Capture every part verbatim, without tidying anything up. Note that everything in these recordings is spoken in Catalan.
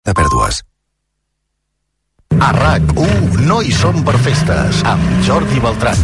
de pèrdues. A RAC u no hi som per festes, amb Jordi Beltran.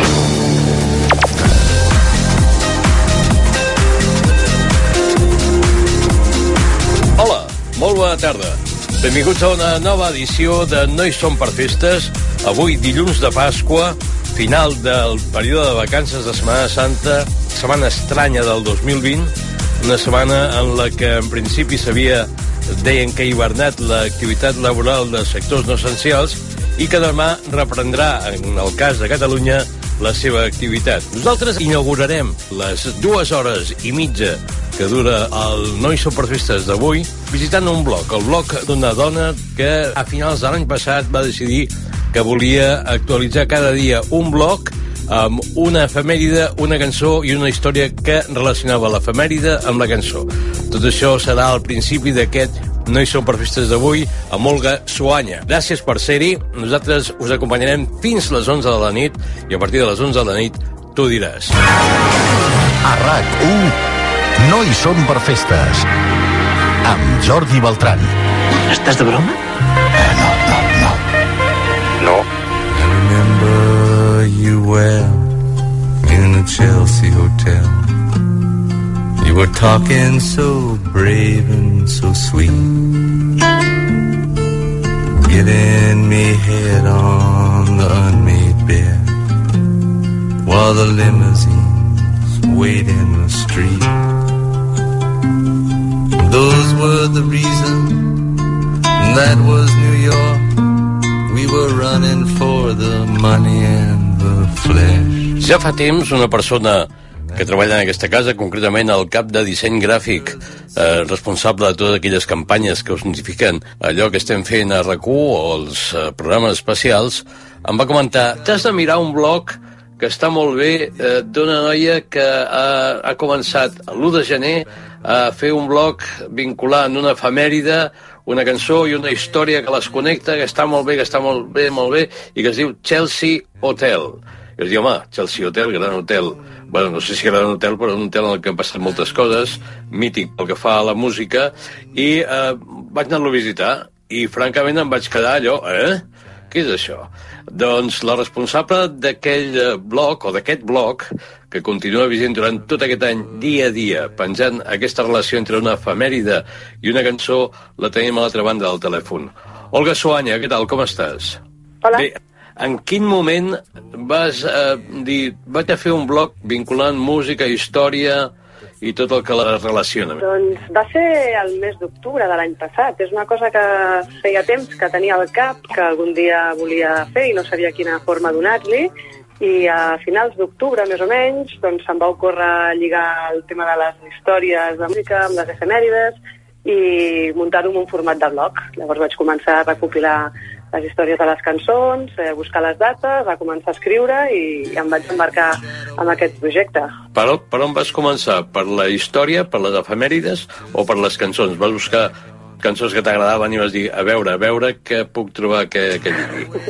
Hola, molt bona tarda. Benvinguts a una nova edició de No hi som per festes. Avui, dilluns de Pasqua, final del període de vacances de Setmana Santa, setmana estranya del dos mil vint, una setmana en la que en principi s'havia, deien que ha hivernat l'activitat laboral de sectors no essencials i que demà reprendrà, en el cas de Catalunya, la seva activitat. Nosaltres inaugurarem les dues hores i mitja que dura el No hi som per festes d'avui visitant un blog, el blog d'una dona que a finals de l'any passat va decidir que volia actualitzar cada dia un blog amb una efemèride, una cançó i una història que relacionava l'efemèride amb la cançó. Tot això serà al principi d'aquest No hi som per festes d'avui amb Olga Suanya. Gràcies per ser-hi. Nosaltres us acompanyarem fins les onze de la nit i a partir de les onze de la nit tu diràs. A RAC u no hi som per festes amb Jordi Beltran. Estàs de broma? Eh, no, no, no. No. I remember you well in a Chelsea hotel. You were talking so brave and so sweet, giving me head on the unmade bed while the limousines wait in the street. Those were the reasons, that was New York. We were running for the money and the flesh. Ja fa temps una persona que treballa en aquesta casa, concretament el cap de disseny gràfic, eh, responsable de totes aquelles campanyes que us notifiquen allò que estem fent a RAC u o els eh, programes especials, em va comentar: t'has de mirar un blog que està molt bé, eh, d'una noia que ha, ha començat l'u de gener a fer un blog vinculant una efemèride, una cançó i una història que les connecta, que està molt bé, que està molt bé, molt bé, i que es diu Chelsea Hotel. I us diu, home, Chelsea Hotel, gran hotel. Bueno, no sé si gran hotel, però un hotel en el que han passat moltes coses, mític pel que fa a la música, i eh, vaig anar-lo a visitar, i francament em vaig quedar allò, eh? Què és això? Doncs la responsable d'aquell blog, o d'aquest blog, que continua vigent durant tot aquest any, dia a dia, penjant aquesta relació entre una efemèride i una cançó, la tenim a l'altra banda del telèfon. Olga Suanya, què tal, com estàs? Hola. Bé, en quin moment vas eh, dir, vaig a fer un blog vinculant música, història i tot el que la relaciona? Doncs va ser el mes d'octubre de l'any passat. És una cosa que feia temps que tenia al cap, que algun dia volia fer i no sabia quina forma donar-li, i a finals d'octubre, més o menys, doncs se'm va ocórrer lligar el tema de les històries de música amb les efemèrides i muntar-ho en un format de blog. Llavors vaig començar a recopilar les històries de les cançons, eh, buscar les dates, a començar a escriure i em vaig embarcar en aquest projecte. Per, per on vas començar? Per la història, per les efemèrides o per les cançons? Vas buscar cançons que t'agradaven i vas dir, a veure, a veure què puc trobar que, que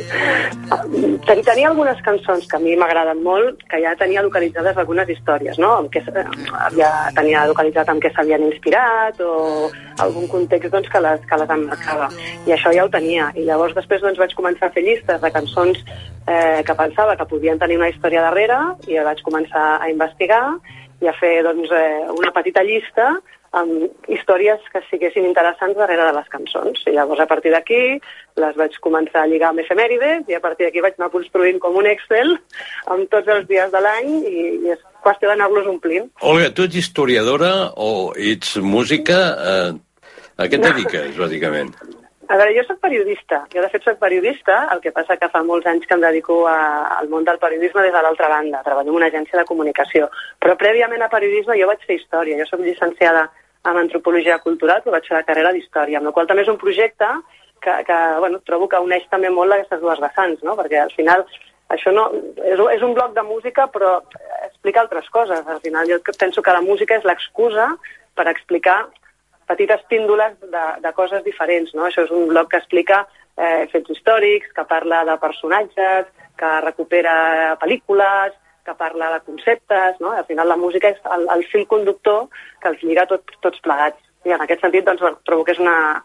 digui? Tenia algunes cançons que a mi m'agraden molt, que ja tenia localitzades algunes històries, no? Amb què, ja tenia localitzat amb què s'havien inspirat o algun context doncs, que les, que les emmarcava. I això ja ho tenia. I llavors després doncs, vaig començar a fer llistes de cançons eh, que pensava que podien tenir una història darrere i vaig començar a investigar i a fer doncs, eh, una petita llista amb històries que siguessin interessants darrere de les cançons. I llavors, a partir d'aquí, les vaig començar a lligar amb efemèrides i a partir d'aquí vaig anar construint com un Excel amb tots els dies de l'any i, i és qüestió d'anar-los omplint. Olga, tu ets historiadora o ets música? Eh, a què et dediques, bàsicament? A veure, jo soc periodista. Jo, de fet, soc periodista, el que passa que fa molts anys que em dedico a, al món del periodisme des de l'altra banda. Treballo en una agència de comunicació. Però prèviament a periodisme jo vaig fer història. Jo soc llicenciada en antropologia cultural, però vaig fer la carrera d'història, amb la qual també és un projecte que, que bueno, trobo que uneix també molt aquestes dues vessants, no? Perquè al final això no, és, és un bloc de música, però explica altres coses. Al final jo penso que la música és l'excusa per explicar petites píndoles de, de coses diferents, no? Això és un blog que explica eh, fets històrics, que parla de personatges, que recupera pel·lícules, que parla de conceptes, no? Al final la música és el, el fil conductor que els lliga tot, tots plegats. I en aquest sentit doncs, trobo que és una,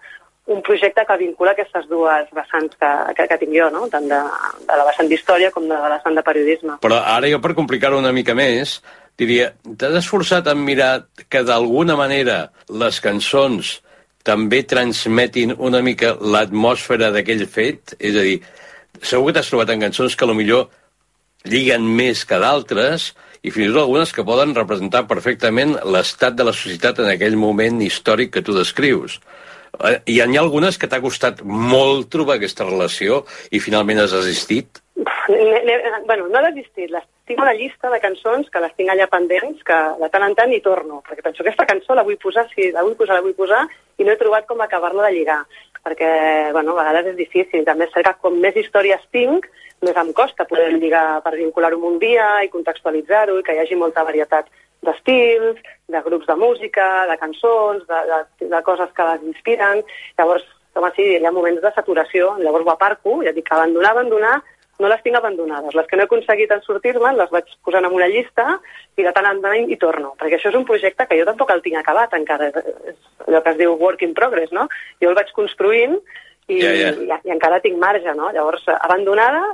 un projecte que vincula aquestes dues vessants que, que, que tinc jo, no? Tant de, de la vessant d'història com de la vessant de periodisme. Però ara jo, per complicar-ho una mica més, diria, t'has esforçat en mirar que d'alguna manera les cançons també transmetin una mica l'atmosfera d'aquell fet? És a dir, segur que t'has trobat en cançons que potser lliguen més que d'altres i fins i tot algunes que poden representar perfectament l'estat de la societat en aquell moment històric que tu descrius. I hi ha algunes que t'ha costat molt trobar aquesta relació i finalment has desistit? Bueno, no he desistit. Les tinc una llista de cançons que les tinc allà pendents, que de tant en tant hi torno, perquè penso que aquesta cançó la vull posar, sí, la vull posar, la vull posar, i no he trobat com acabar-la de lligar, perquè, bueno, a vegades és difícil. També és cert que com més històries tinc, més em costa poder lligar per vincular-ho amb un dia i contextualitzar-ho i que hi hagi molta varietat d'estils, de grups de música, de cançons, de, de, de coses que les inspiren. Llavors, com així, hi ha moments de saturació, llavors ho aparco, ja dic que abandonar, abandonar, no les tinc abandonades. Les que no he aconseguit en sortir-me les vaig posant en una llista i de tant en tant hi torno, perquè això és un projecte que jo tampoc el tinc acabat encara, és allò que es diu work in progress, no? Jo el vaig construint i, yeah, yeah. i, i encara tinc marge, no? Llavors, abandonada,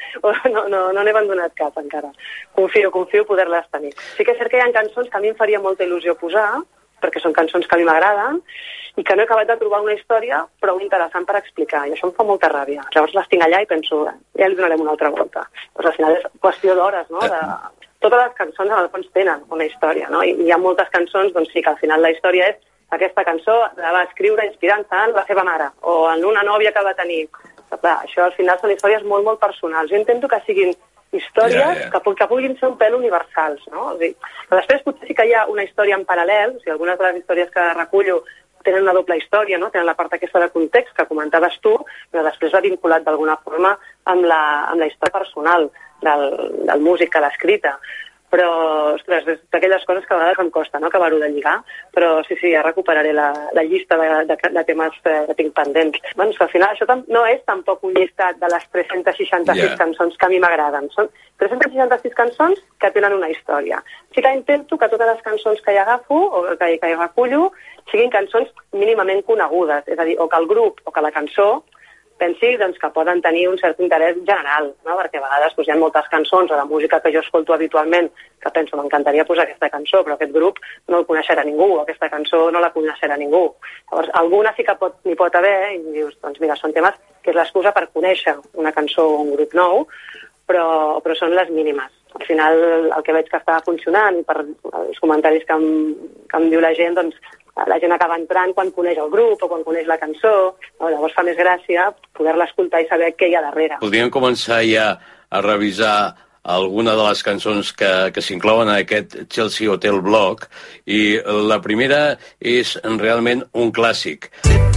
no, no, no n'he abandonat cap encara. Confio, confio poder-les tenir. Sí que és cert que hi ha cançons que a mi em faria molta il·lusió posar, perquè són cançons que a mi m'agraden, i que no he acabat de trobar una història prou interessant per explicar, i això em fa molta ràbia. Llavors les tinc allà i penso, ja li donarem una altra volta. Doncs al final és qüestió d'hores, no? De... Totes les cançons en el fons tenen una història, no? I hi ha moltes cançons, doncs sí, que al final la història és aquesta cançó la va escriure inspirant-se en la seva mare, o en una nòvia que va tenir. Clar, això al final són històries molt, molt personals. Jo intento que siguin històries yeah, yeah. Que, que puguin ser un pèl universals, no? O sigui, després potser sí que hi ha una història en paral·lel, o sigui, algunes de les històries que recullo tenen una doble història, no? Tenen la part aquesta de context que comentaves tu, però després va vinculat d'alguna forma amb la, amb la història personal del, del músic que l'ha escrita. Però, ostres, és d'aquelles coses que a vegades em costa, no?, acabar-ho de lligar, però sí, sí, ja recuperaré la, la llista de, de, de temes que tinc pendents. Bueno, és que al final això no és tampoc un llistat de les tres-centes seixanta-sis yeah. cançons que a mi m'agraden. Són tres-centes seixanta-sis cançons que tenen una història. Sí que intento que totes les cançons que hi agafo o que, que hi recullo siguin cançons mínimament conegudes, és a dir, o que el grup o que la cançó pensi doncs, que poden tenir un cert interès general, no? Perquè a vegades doncs, hi ha moltes cançons o de música que jo escolto habitualment que penso, m'encantaria posar aquesta cançó, però aquest grup no el coneixerà ningú, o aquesta cançó no la coneixerà ningú. Llavors, alguna sí que pot, n'hi pot haver, i dius, doncs mira, són temes que és l'excusa per conèixer una cançó o un grup nou, però, però són les mínimes. Al final, el que veig que està funcionant, i per els comentaris que em, que em diu la gent, doncs, la gent acaba entrant quan coneix el grup o quan coneix la cançó, no? Llavors fa més gràcia poder-la escoltar i saber què hi ha darrere. Podríem començar ja a revisar alguna de les cançons que, que s'inclouen en aquest Chelsea Hotel Blog, i la primera és realment un clàssic.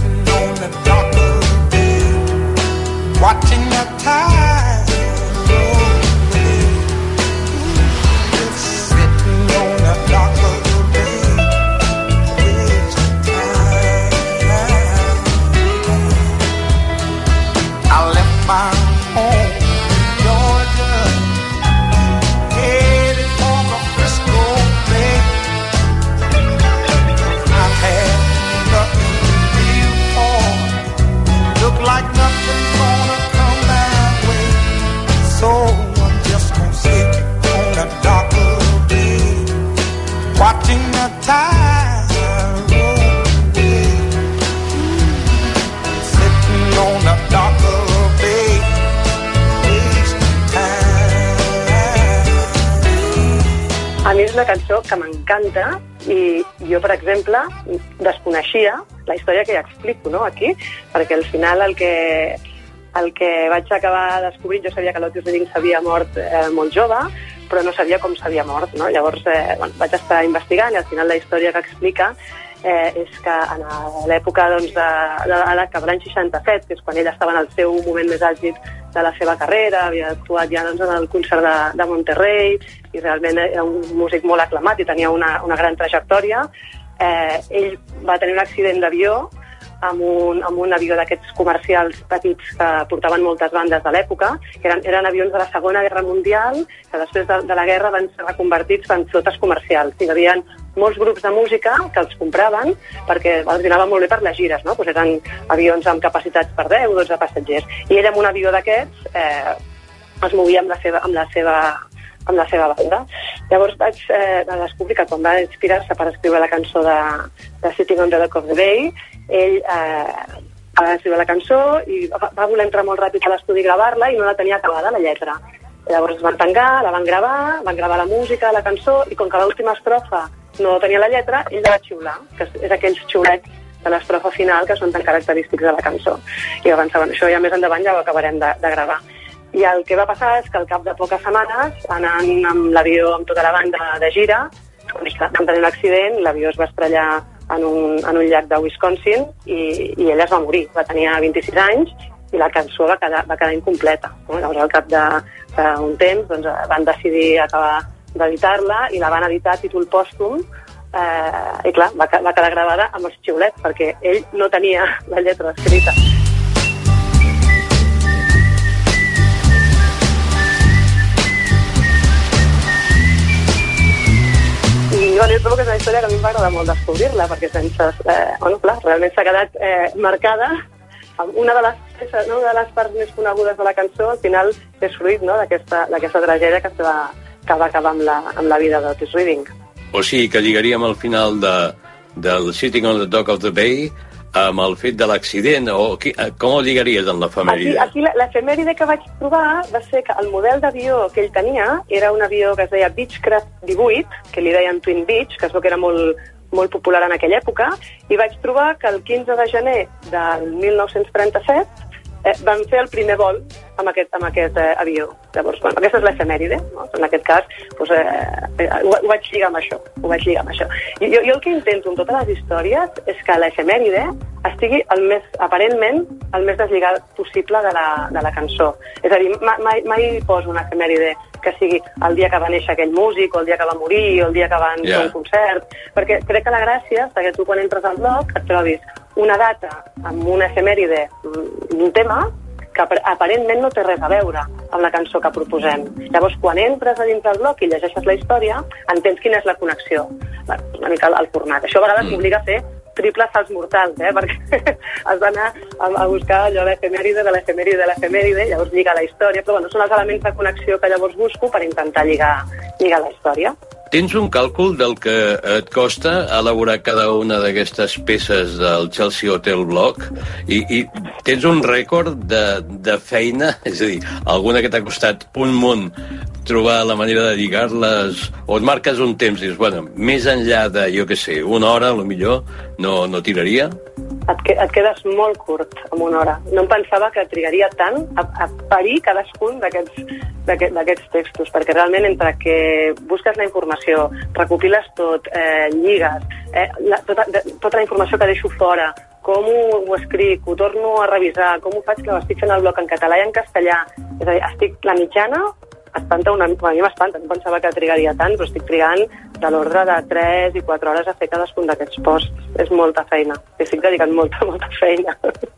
Watching the tide sitting on a dock of the bay, wasting time. I left my home in Georgia, headed for the Frisco Bay. I've had nothing to live for, look like nothing's gonna come my way, so I'm just gonna sit on a dock of the bay, watching the tide roll away. Sitting on a dock of the bay, wasting time. A mi és una cançó que m'encanta i jo, per exemple, desconeixia la història que ja explico, no?, aquí, perquè al final el que, el que vaig acabar descobrint, jo sabia que l'Otis Redding s'havia mort eh, molt jove, però no sabia com s'havia mort, no? Llavors eh, bueno, vaig estar investigant i al final la història que explica eh, és que en l'època doncs, de, de, de, de l'any seixanta-set, que és quan ell estava en el seu moment més àlgid de la seva carrera, havia actuat ja doncs, en el concert de, de Monterrey i realment era un músic molt aclamat i tenia una, una gran trajectòria. Eh, ell va tenir un accident d'avió amb un, amb un avió d'aquests comercials petits que portaven moltes bandes de l'època, que eren, eren avions de la Segona Guerra Mundial, que després de, de la guerra van ser reconvertits en flotes comercials. Hi havia molts grups de música que els compraven perquè els anava molt bé per les gires, no? Pues eren avions amb capacitats per deu o dotze passatgers. I ell amb un avió d'aquests eh, es movia amb la seva, amb la seva, amb la seva banda. Llavors vaig eh, descobrir que quan va inspirar-se per escriure la cançó de, de Sitting on the Dock of the Bay, ell eh, va escriure la cançó i va, va voler entrar molt ràpid a l'estudi i gravar-la i no la tenia acabada, la lletra. Llavors es van tancar, la van gravar, van gravar la música, la cançó, i com que l'última estrofa no tenia la lletra, ell la va xiular, que és aquells xiulets de l'estrofa final que són tan característics de la cançó. I va pensar, bueno, això ja més endavant ja ho acabarem de, de gravar. I el que va passar és que al cap de poques setmanes, anant amb l'avió amb tota la banda de gira, van tenir un accident, l'avió es va estrellar en un, en un llac de Wisconsin i, i ella es va morir. Va tenir vint-i-sis anys i la cançó va quedar, va quedar incompleta. No? Llavors, al cap d'un temps, doncs, van decidir acabar d'editar-la i la van editar a títol pòstum eh, i clar, va, va quedar gravada amb els xiulets perquè ell no tenia la lletra escrita. I bueno, jo trobo que és una història que a mi em va agradar molt descobrir-la, perquè sense, eh, bueno, clar, realment s'ha quedat eh, marcada amb una de les, no, una de les parts més conegudes de la cançó, al final és fruit, no, d'aquesta tragèdia que, va, que va acabar amb la, amb la vida d'Otis Redding. O sigui que lligaríem al final de, del Sitting on the Dock of the Bay amb el fet de l'accident, o qui, com ho lligaries en l'efemèride? Aquí, aquí l'efemèride que vaig trobar va ser que el model d'avió que ell tenia era un avió que es deia Beechcraft divuit, que li deien Twin Beech, que es veu que era molt, molt popular en aquella època, i vaig trobar que el quinze de gener del mil nou-cents trenta-set eh, van fer el primer vol amb aquest, amb aquest eh, avió. Llavors, bueno, aquesta és l'efemèride, no? En aquest cas, doncs, eh, ho, ho vaig lligar amb això, ho vaig lligar amb això. I jo, jo el que intento en totes les històries és que l'efemèride estigui el més, aparentment, el més deslligat possible de la, de la cançó. És a dir, mai, mai poso una efemèride que sigui el dia que va néixer aquell músic, o el dia que va morir, o el dia que van fer yeah. un concert, perquè crec que la gràcia és que tu quan entres al blog et trobis una data amb una efemèride d'un tema que aparentment no té res a veure amb la cançó que proposem. Llavors, quan entres a dins del blog i llegeixes la història, entens quina és la connexió. Bueno, una mica el, el format. Això a vegades m'obliga a fer triple salts mortals, eh? Perquè has d'anar a, a buscar allò l'efemèride de l'efemèride de l'efemèride, llavors lligar la història, però bueno, són els elements de connexió que llavors busco per intentar lligar, lligar la història. Tens un càlcul del que et costa elaborar cada una d'aquestes peces del Chelsea Hotel Blog? I, i tens un rècord de, de feina? És a dir, alguna que t'ha costat un munt trobar la manera de lligar-les, o et marques un temps i dius, bueno, més enllà de, jo què sé, una hora, potser no, no tiraria? Et, que, et quedes molt curt amb una hora. No em pensava que trigaria tant a, a parir cadascun d'aquests textos, perquè realment entre que busques la informació, recopiles tot, eh, lligues, eh, la, tota, de, tota la informació que deixo fora, com ho, ho escric, ho torno a revisar, com ho faig, que ho estic fent al blog en català i en castellà. És a dir, estic la mitjana, espanta una, a mi m'espanta, no pensava que trigaria tant, però estic trigant de l'ordre de tres i quatre hores a fer cadascun d'aquests posts. És molta feina. Estic dedicant molta, molta feina.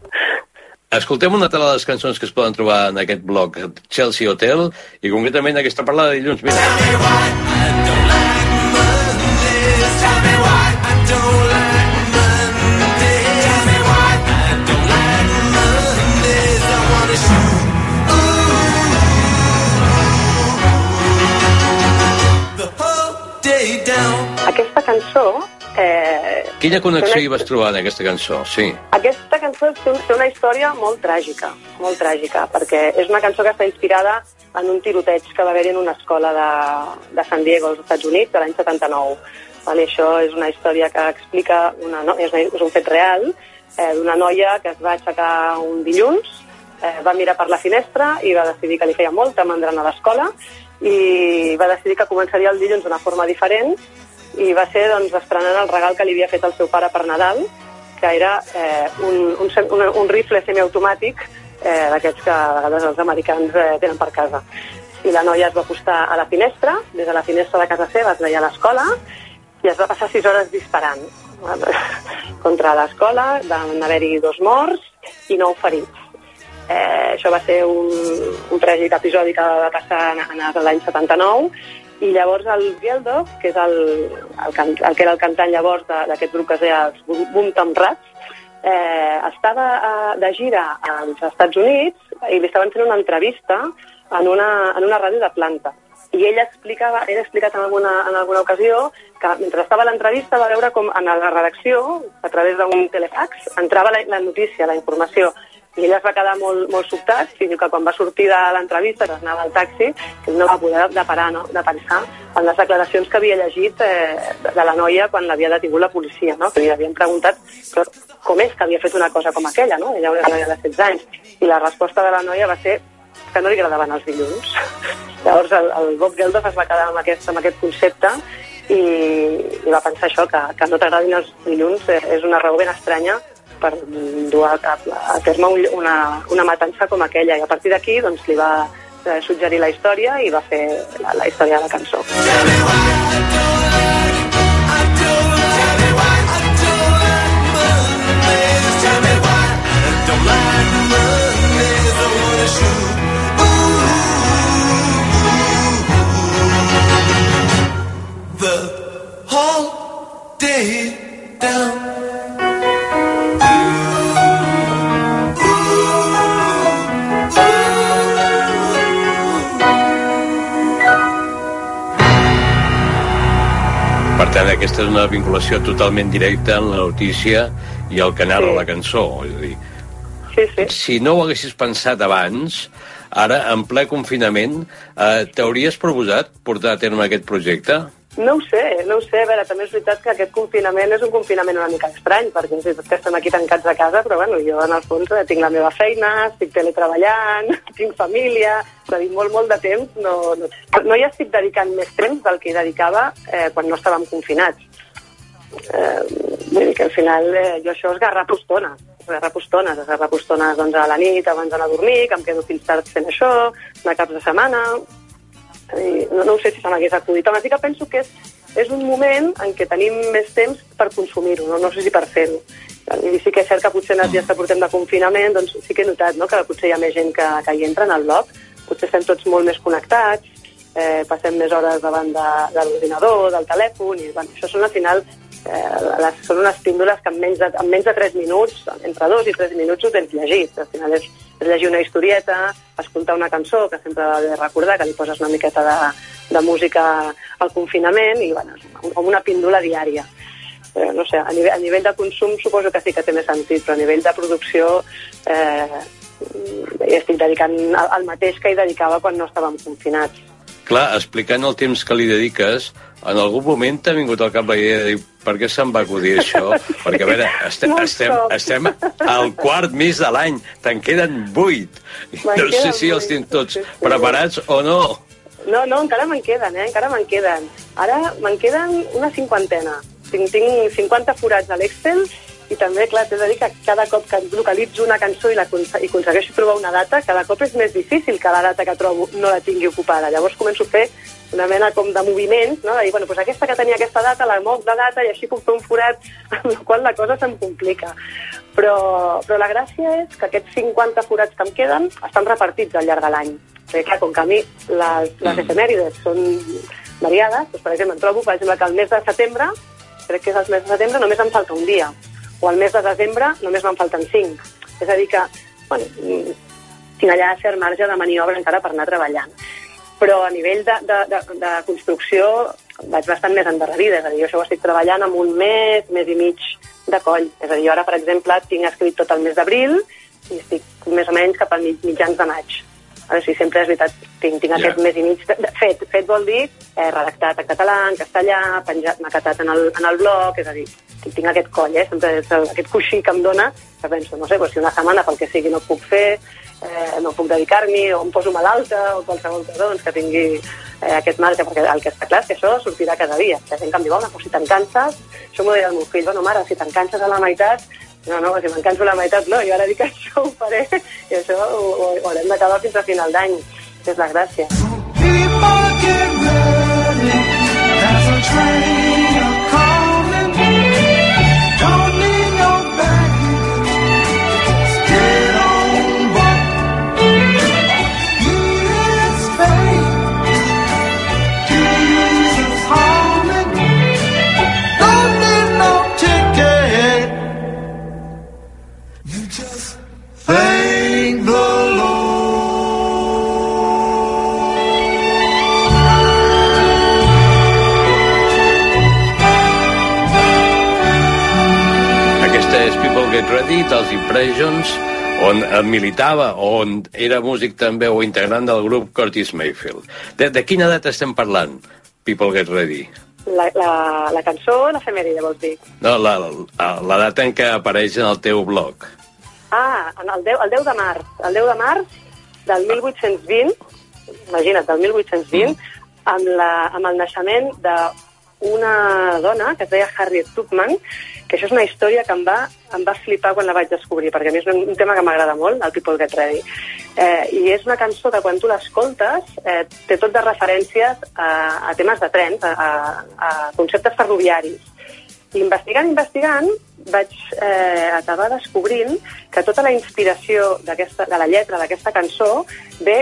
Escoltem una altra de les cançons que es poden trobar en aquest blog Chelsea Hotel, i concretament aquesta parlada de dilluns. Mira. Tell me why I don't like Mondays. Tell me why I don't like Mondays. Tell me why I don't like Mondays. I wanna shoot. Aquesta cançó... Eh, Quina connexió hi vas trobar en aquesta cançó? Sí. Aquesta cançó té una història molt tràgica, molt tràgica, perquè és una cançó que està inspirada en un tiroteig que va haver-hi en una escola de, de San Diego, als Estats Units, de l'any setanta-nou. Vale, això és una història que explica, una, no, és, una, és un fet real, eh, d'una noia que es va aixecar un dilluns, eh, va mirar per la finestra i va decidir que li feia molta mandra a l'escola, i va decidir que començaria el dilluns d'una forma diferent, i va ser doncs, estrenant el regal que li havia fet el seu pare per Nadal, que era eh, un, un, un, un rifle semiautomàtic eh, d'aquests que a vegades els americans eh, tenen per casa. I la noia es va acostar a la finestra, des de la finestra de casa seva es veia a l'escola, i es va passar sis hores disparant. contra l'escola, van haver-hi dos morts i nou ferits. Eh, això va ser un, un tràgic episodi que va passar en, en l'any setanta-nou, i llavors el Geldof, que és el, el, el, el que era el cantant llavors d'aquest grup que es deia els Boom Tom Rats, eh, estava a, de gira als Estats Units i li estaven fent una entrevista en una, en una ràdio de planta. I ell explicava, ell ha explicat en alguna, en alguna ocasió que mentre estava a l'entrevista va veure com en la redacció, a través d'un telefax, entrava la, la notícia, la informació, i ell es va quedar molt, molt sobtat, fins que quan va sortir de l'entrevista, que anava al taxi, que no va poder de parar, no? de pensar en les declaracions que havia llegit eh, de la noia quan l'havia detingut la policia, no? Que li havien preguntat però, com és que havia fet una cosa com aquella, no? Ella era una noia de setze anys, i la resposta de la noia va ser que no li agradaven els dilluns. Llavors el, el Bob Geldof es va quedar amb aquest, amb aquest concepte i, i va pensar això, que, que no t'agradin els dilluns és una raó ben estranya per dur a, a, a terme una, una matança com aquella. I a partir d'aquí doncs, li va eh, suggerir la història i va fer la, la història de la cançó. The whole day down. Per tant, aquesta és una vinculació totalment directa en la notícia i el canal sí. a la cançó. És a dir, sí, sí. si no ho haguessis pensat abans, ara, en ple confinament, eh, t'hauries proposat portar a terme aquest projecte? No ho sé, no ho sé. A veure, també és veritat que aquest confinament és un confinament una mica estrany, perquè és que estem aquí tancats a casa, però bueno, jo en el fons tinc la meva feina, estic teletreballant, tinc família, és a dir, molt, molt de temps. No, no, no hi estic dedicant més temps del que hi dedicava eh, quan no estàvem confinats. Eh, vull dir que al final eh, jo això és garrapo estones, garrapo estones, garrapo estones doncs, a la nit abans d'anar a dormir, que em quedo fins tard fent això, de caps de setmana. No, no ho sé si se m'hagués acudit. Home, sí que penso que és, és un moment en què tenim més temps per consumir-ho, no, no sé si per fer-ho. I sí que és cert que potser en els dies que portem de confinament doncs sí que he notat, no?, que potser hi ha més gent que, que hi entra en el blog, potser estem tots molt més connectats, eh, passem més hores davant de, de l'ordinador, del telèfon, i bueno, això són al final eh, les, són unes píndoles que en menys, de, en menys de tres minuts, entre dos i tres minuts ho tens llegit. Al final és és llegir una historieta, escoltar una cançó, que sempre va bé recordar, que li poses una miqueta de, de música al confinament, i bueno, com una píndola diària. Eh, no sé, a nivell, a nivell de consum suposo que sí que té més sentit, però a nivell de producció eh, estic dedicant el mateix que hi dedicava quan no estàvem confinats. Clar, explicant el temps que li dediques, en algun moment t'ha vingut al cap la idea de dir per què se'm va acudir això? Perquè, a veure, estem, estem, estem al quart mes de l'any, te'n queden vuit. No sé si els tens tots preparats o no. No, no, encara me'n queden, eh? Encara me'n queden. Ara me'n queden una cinquantena. Tinc, tinc cinquanta forats a l'Excel i també, clar, t'he de dir que cada cop que localitzo una cançó i, la, i aconsegueixo trobar una data, cada cop és més difícil que la data que trobo no la tingui ocupada. Llavors començo a fer una mena com de moviments, no? De dir, bueno, doncs aquesta que tenia aquesta data, la moc de data i així puc fer un forat, amb la qual la cosa se'm complica. Però, però la gràcia és que aquests cinquanta forats que em queden estan repartits al llarg de l'any. Perquè, clar, com que a mi les, les efemèrides són variades, doncs, per exemple, em trobo, per exemple, que el mes de setembre, crec que és el mes de setembre, només em falta un dia. O al mes de desembre només me'n falten cinc. És a dir que, bueno, tinc allà cert marge de maniobra encara per anar treballant. Però a nivell de, de, de, de construcció vaig bastant més endarrerida. És a dir, jo això ho estic treballant amb un mes, mes i mig de coll. És a dir, jo ara, per exemple, tinc escrit tot el mes d'abril i estic més o menys cap a mitjans de maig. A veure si sempre és veritat, tinc, tinc aquest yeah. mes i mig de, de, fet. Fet vol dir eh, redactat en català, en castellà, penjat, maquetat en el, en el blog, és a dir, tinc aquest coll, eh? Sempre és el, aquest coixí que em dona, que penso, no sé, doncs si una setmana pel que sigui no puc fer, eh, no puc dedicar-m'hi, o em poso malalta, o qualsevol cosa, doncs que tingui eh, aquest marge, perquè el que està clar és que això sortirà cada dia. La gent que em diu, home, si te'n canses, això m'ho deia el meu fill, bueno, mare, si te'n canses a la meitat, no, no, si me'n canso a la meitat, no, jo ara dic que això ho faré, i això ho, ho, ho haurem d'acabar fins a final d'any, que és la gràcia. Ready, dels Impressions, on militava, on era músic també o integrant del grup Curtis Mayfield. De, de quina edat estem parlant, People Get Ready? La, la, la cançó o l'efemèride, vols dir? No, la, la, la data en què apareix en el teu blog. Ah, el deu, el deu de març. El deu de març del mil vuit-cents vint, imagina't, del mil vuit-cents vint, mm. amb, la, amb el naixement d'una dona que es deia Harriet Tubman, que això és una història que em va, em va flipar quan la vaig descobrir, perquè a mi és un, un tema que m'agrada molt, el People Get Ready. Eh, I és una cançó que quan tu l'escoltes eh, té tot de referències a, a temes de trens, a, a, a conceptes ferroviaris. I investigant, investigant, vaig eh, acabar descobrint que tota la inspiració de la lletra d'aquesta cançó ve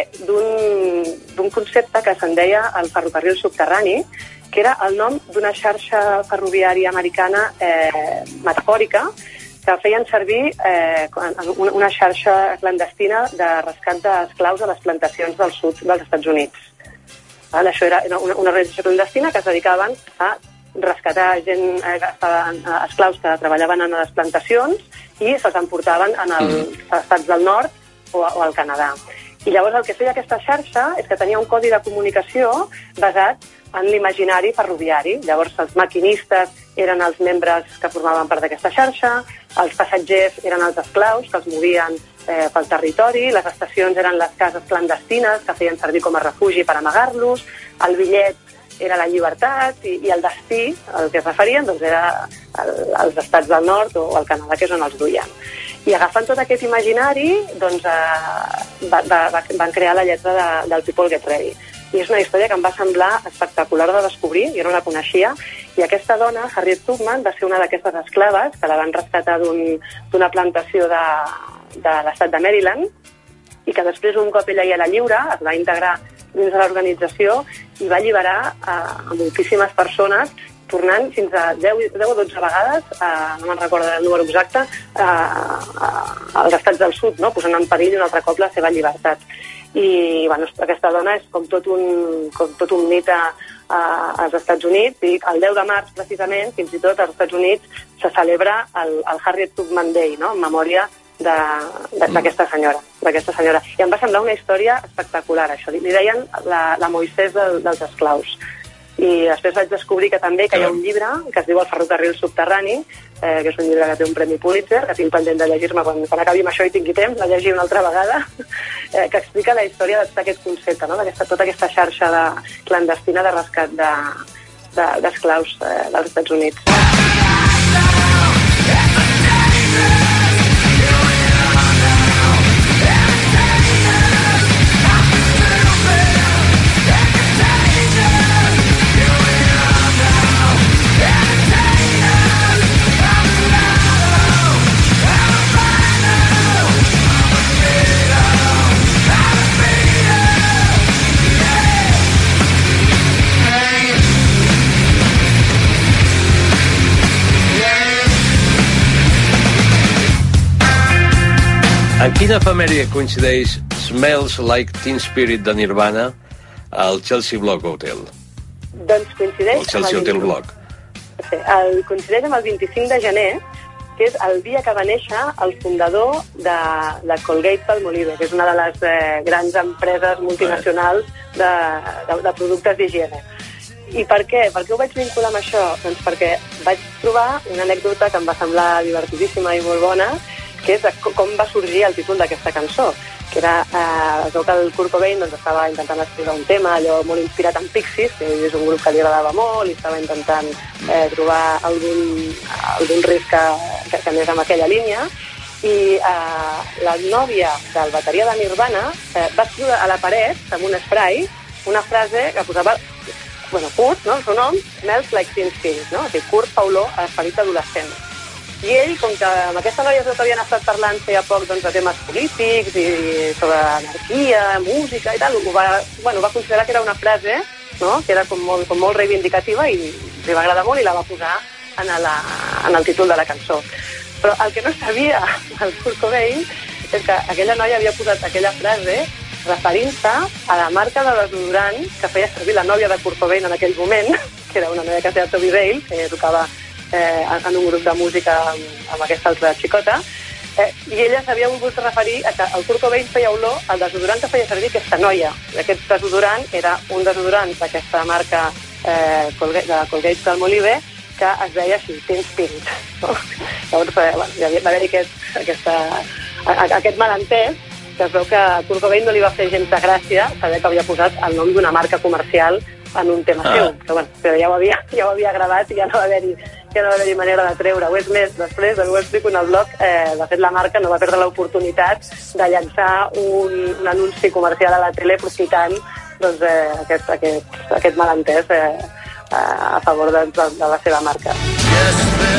d'un concepte que se'n deia el ferrocarril subterrani, que era el nom d'una xarxa ferroviària americana eh, metafòrica que feien servir eh, una xarxa clandestina de rescat d'esclaus a les plantacions del sud dels Estats Units. Val? Això era una, una organització clandestina que es dedicaven a rescatar gent, eh, esclaus que treballaven en les plantacions i se'ls emportaven en els estats del nord o, o al Canadà. I llavors el que feia aquesta xarxa és que tenia un codi de comunicació basat en l'imaginari ferroviari. Llavors els maquinistes eren els membres que formaven part d'aquesta xarxa, els passatgers eren els esclaus que els movien eh, pel territori, les estacions eren les cases clandestines que feien servir com a refugi per amagar-los, el bitllet era la llibertat i, i el destí, el que es referien, doncs era el, els estats del nord o el Canadà, que és on els duien. I agafant tot aquest imaginari, doncs, eh, va, va, van crear la lletra de, del People Get Ready. I és una història que em va semblar espectacular de descobrir, jo no la coneixia, i aquesta dona, Harriet Tubman, va ser una d'aquestes esclaves que la van rescatar d'una un, plantació de, de l'estat de Maryland, i que després, un cop ella ja era lliure, es va integrar dins de l'organització i va alliberar a, a moltíssimes persones, tornant fins a deu o dotze vegades, eh, no me'n recordo el número exacte, eh, als estats del sud, no? Posant en perill un altre cop la seva llibertat. I bueno, aquesta dona és com tot un, com tot un mite eh, als Estats Units, i el deu de març, precisament, fins i tot als Estats Units, se celebra el, el Harriet Tubman Day, no? En memòria d'aquesta senyora, d'aquesta senyora. I em va semblar una història espectacular, això. Li deien la, la Moisès del, dels esclaus. I després vaig descobrir que també que hi ha un llibre que es diu El ferrocarril subterrani, eh, que és un llibre que té un premi Pulitzer, que tinc pendent de llegir-me quan, quan acabi amb això i tingui temps, la llegir una altra vegada, eh, que explica la història de tot aquest concepte, no? D'aquesta, tota aquesta xarxa de, clandestina de rescat d'esclaus de, de, eh, dels Estats Units. En quina efemèride coincideix Smells Like Teen Spirit de Nirvana al Chelsea Block Hotel? Doncs coincideix... El Chelsea Hotel Block. Sí, el, coincideix amb el vint-i-cinc de gener, que és el dia que va néixer el fundador de, de Colgate-Palmolive, que és una de les eh, grans empreses multinacionals de, de, de productes d'higiene. I per què? Per què ho vaig vincular amb això? Doncs perquè vaig trobar una anècdota que em va semblar divertidíssima i molt bona, que és com va sorgir el títol d'aquesta cançó, que era, eh, es veu que el Kurt Cobain doncs, estava intentant escriure un tema allò molt inspirat en Pixies, que és un grup que li agradava molt, i estava intentant eh, trobar algun, algun riff que, que, que anés amb aquella línia, i eh, la nòvia del bateria de Nirvana eh, va escriure a la paret, amb un spray, una frase que posava, bueno, Kurt, no?, el seu nom, Smells Like Teen Spirit, no?, o sigui, Kurt fa olor a esperit adolescent. I ell, com que amb aquesta noia que havien estat parlant feia poc doncs, de temes polítics i sobre anarquia, música i tal, ho va, bueno, va considerar que era una frase, no?, que era com molt, com molt reivindicativa i li va agradar molt i la va posar en, la, en el títol de la cançó. Però el que no sabia el Kurt Cobain és que aquella noia havia posat aquella frase referint-se a la marca de desodorant que feia servir la nòvia de Kurt Cobain en aquell moment, que era una noia que es deia Toby Dale, que tocava eh, en un grup de música amb, amb aquesta altra xicota, Eh, I ella s'havia volgut referir a que el Kurt Cobain feia olor al desodorant que feia servir aquesta noia. I aquest desodorant era un desodorant d'aquesta marca eh, Colgate, de Colgate Palmolive, que es deia així, Teen Spirit. No? Llavors, eh, bueno, hi havia, va haver-hi aquest, aquesta, a, a, aquest malentès, que es veu que a Kurt Cobain no li va fer gens de gràcia saber que havia posat el nom d'una marca comercial en un tema ah. seu, però, bueno, però ja, ho havia, ja ho havia gravat i ja no va haver-hi ja no va haver-hi manera de treure-ho. És més, després, ho explico en el blog, eh, de fet la marca no va perdre l'oportunitat de llançar un, un anunci comercial a la tele aprofitant doncs, eh, aquest, aquest, aquest malentès eh, a favor de, de, de la seva marca. Yes,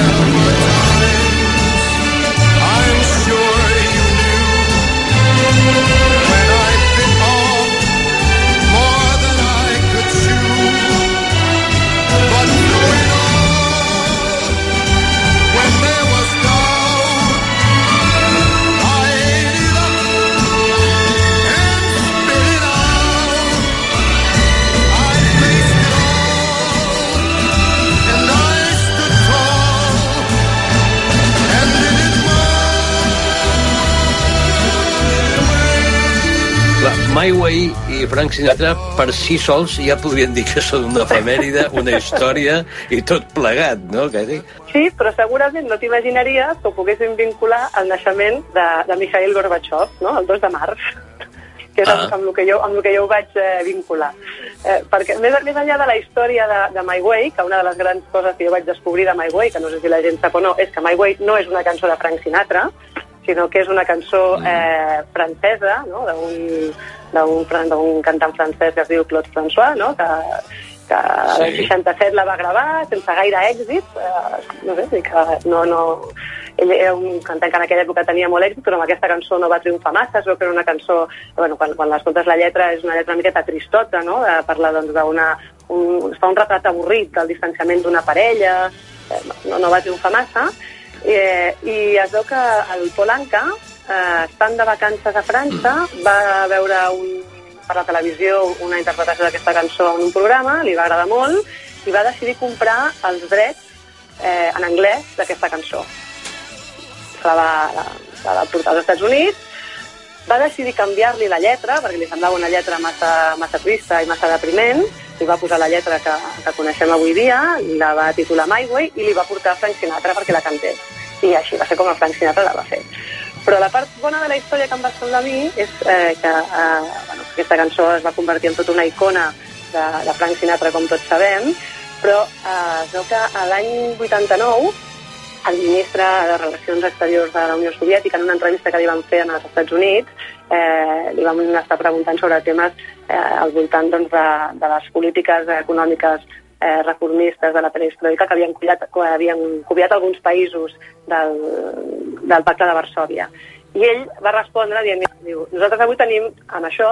I'm sure you knew when I bit off more than I could chew, but through it all, when there was doubt, I ate it up and spit it out. I faced it all and I stood tall and did it My Way i Frank Sinatra per si sols ja podrien dir que són una efemèride, una història i tot plegat, no? Quasi. Sí, però segurament no t'imaginaries que ho poguessin vincular al naixement de, de Mikhail Gorbachev, no? El dos de març, que és ah. amb, el que jo, amb el que jo ho vaig eh, vincular. Eh, perquè més, més enllà de la història de, de My Way, que una de les grans coses que jo vaig descobrir de My Way, que no sé si la gent sap o no, és que My Way no és una cançó de Frank Sinatra, sinó que és una cançó eh, francesa, no? d'un d'un cantant francès que es diu Claude François, no? que, que sí. el seixanta-set la va gravar sense gaire èxit, eh, no sé, que no, no... Ell era un cantant que en aquella època tenia molt èxit, però amb aquesta cançó no va triomfar massa. Es veu que era una cançó, bueno, quan, quan l'escoltes la lletra és una lletra una miqueta tristota, no? Parla doncs d'una... Un, es fa un retrat avorrit del distanciament d'una parella, eh, no, no va triomfar massa. Eh, i es veu que el Paul Anka, eh, estant de vacances a França, va veure un, per la televisió una interpretació d'aquesta cançó en un programa, li va agradar molt, i va decidir comprar els drets eh, en anglès d'aquesta cançó. Se la va, la, la va portar als Estats Units, va decidir canviar-li la lletra, perquè li semblava una lletra massa, massa trista i massa depriment, li va posar la lletra que, que coneixem avui dia, la va titular My Way i li va portar Frank Sinatra perquè la cantés. I així va ser com el Frank Sinatra la va fer. Però la part bona de la història que em va semblar a mi és eh, que eh, bueno, aquesta cançó es va convertir en tota una icona de, de Frank Sinatra, com tots sabem, però eh, es veu que l'any vuitanta-nou el ministre de Relacions Exteriors de la Unió Soviètica, en una entrevista que li van fer als Estats Units, eh, li van estar preguntant sobre temes eh, al voltant doncs, de, de les polítiques econòmiques eh, reformistes de la perestroika que havien copiat, que havien copiat alguns països del, del Pacte de Varsòvia. I ell va respondre dient, diu, nosaltres avui tenim amb això